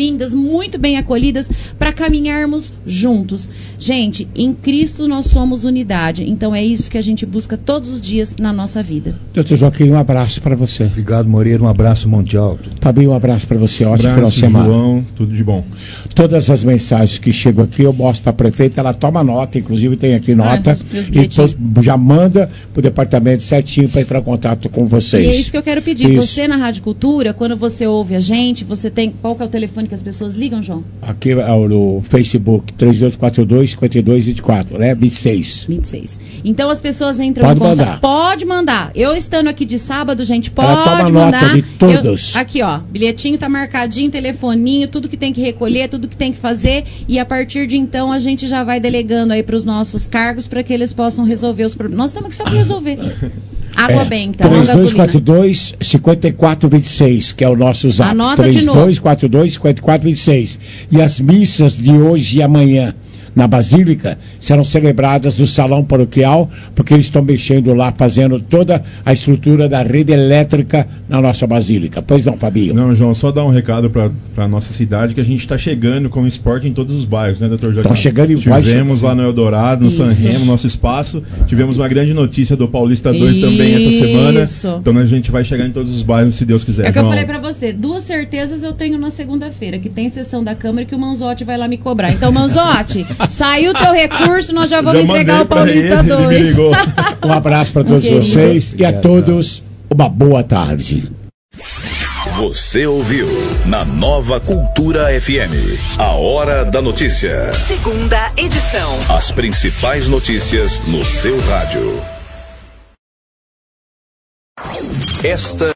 muito bem acolhidas para caminharmos juntos. Gente, em Cristo nós somos unidade. Então é isso que a gente busca todos os dias na nossa vida. doutor Joaquim, um abraço para você. Obrigado, Moreira. Um abraço, Monte Alto. Fabinho, um abraço para você. Ótimo final de Abraço, semana. João, tudo de bom. Todas as mensagens que chegam aqui, eu mostro para a prefeita, ela toma nota, inclusive tem aqui nota, e depois já manda para o departamento certinho para entrar em contato com vocês. E é isso que eu quero pedir. Isso. Você na Rádio Cultura, quando você ouve a gente, você tem... Qual que é o telefone que as pessoas ligam, João? Aqui é o no Facebook, três dois quatro dois, cinco dois dois quatro, né? vinte e seis. vinte e seis. Então as pessoas entram Pode em contato. mandar. Pode mandar. Eu estando aqui de sábado, gente, pode Ela toma mandar. nota de todos. Eu, aqui, ó. Bilhetinho tá marcadinho, telefoninho, tudo que tem que recolher, tudo que tem que fazer. E a partir de então a gente já vai delegando aí para os nossos cargos para que eles possam resolver os problemas. Nós estamos aqui só para resolver. Água É, benta, não três dois gasolina. quatro dois, cinco quatro dois seis, que é o nosso zap. Anota de três novo. dois quatro dois, cinco quatro dois seis. E as missas de hoje e amanhã na Basílica serão celebradas no Salão Paroquial, porque eles estão mexendo lá, fazendo toda a estrutura da rede elétrica na nossa Basílica. Pois não, Fabinho? Não, João, só dar um recado para a nossa cidade, que a gente está chegando com esporte em todos os bairros, né, doutor Joaquim? Estão chegando em vários- Tivemos lá no Eldorado, no Isso. Sanremo, nosso espaço. Tivemos uma grande notícia do Paulista dois também essa semana. Isso. Então a gente vai chegar em todos os bairros, se Deus quiser. É que eu João. falei pra você, duas certezas eu tenho na segunda-feira, que tem sessão da Câmara e que o Manzotti vai lá me cobrar. Então, Manzotti, saiu o teu recurso, nós já vamos Já entregar mandei o pra Paulista ele, ele me dois. ligou. Um abraço para todos Ok. vocês e a todos uma boa tarde. Você ouviu na Nova Cultura F M. A Hora da Notícia. Segunda edição. As principais notícias no seu rádio. Esta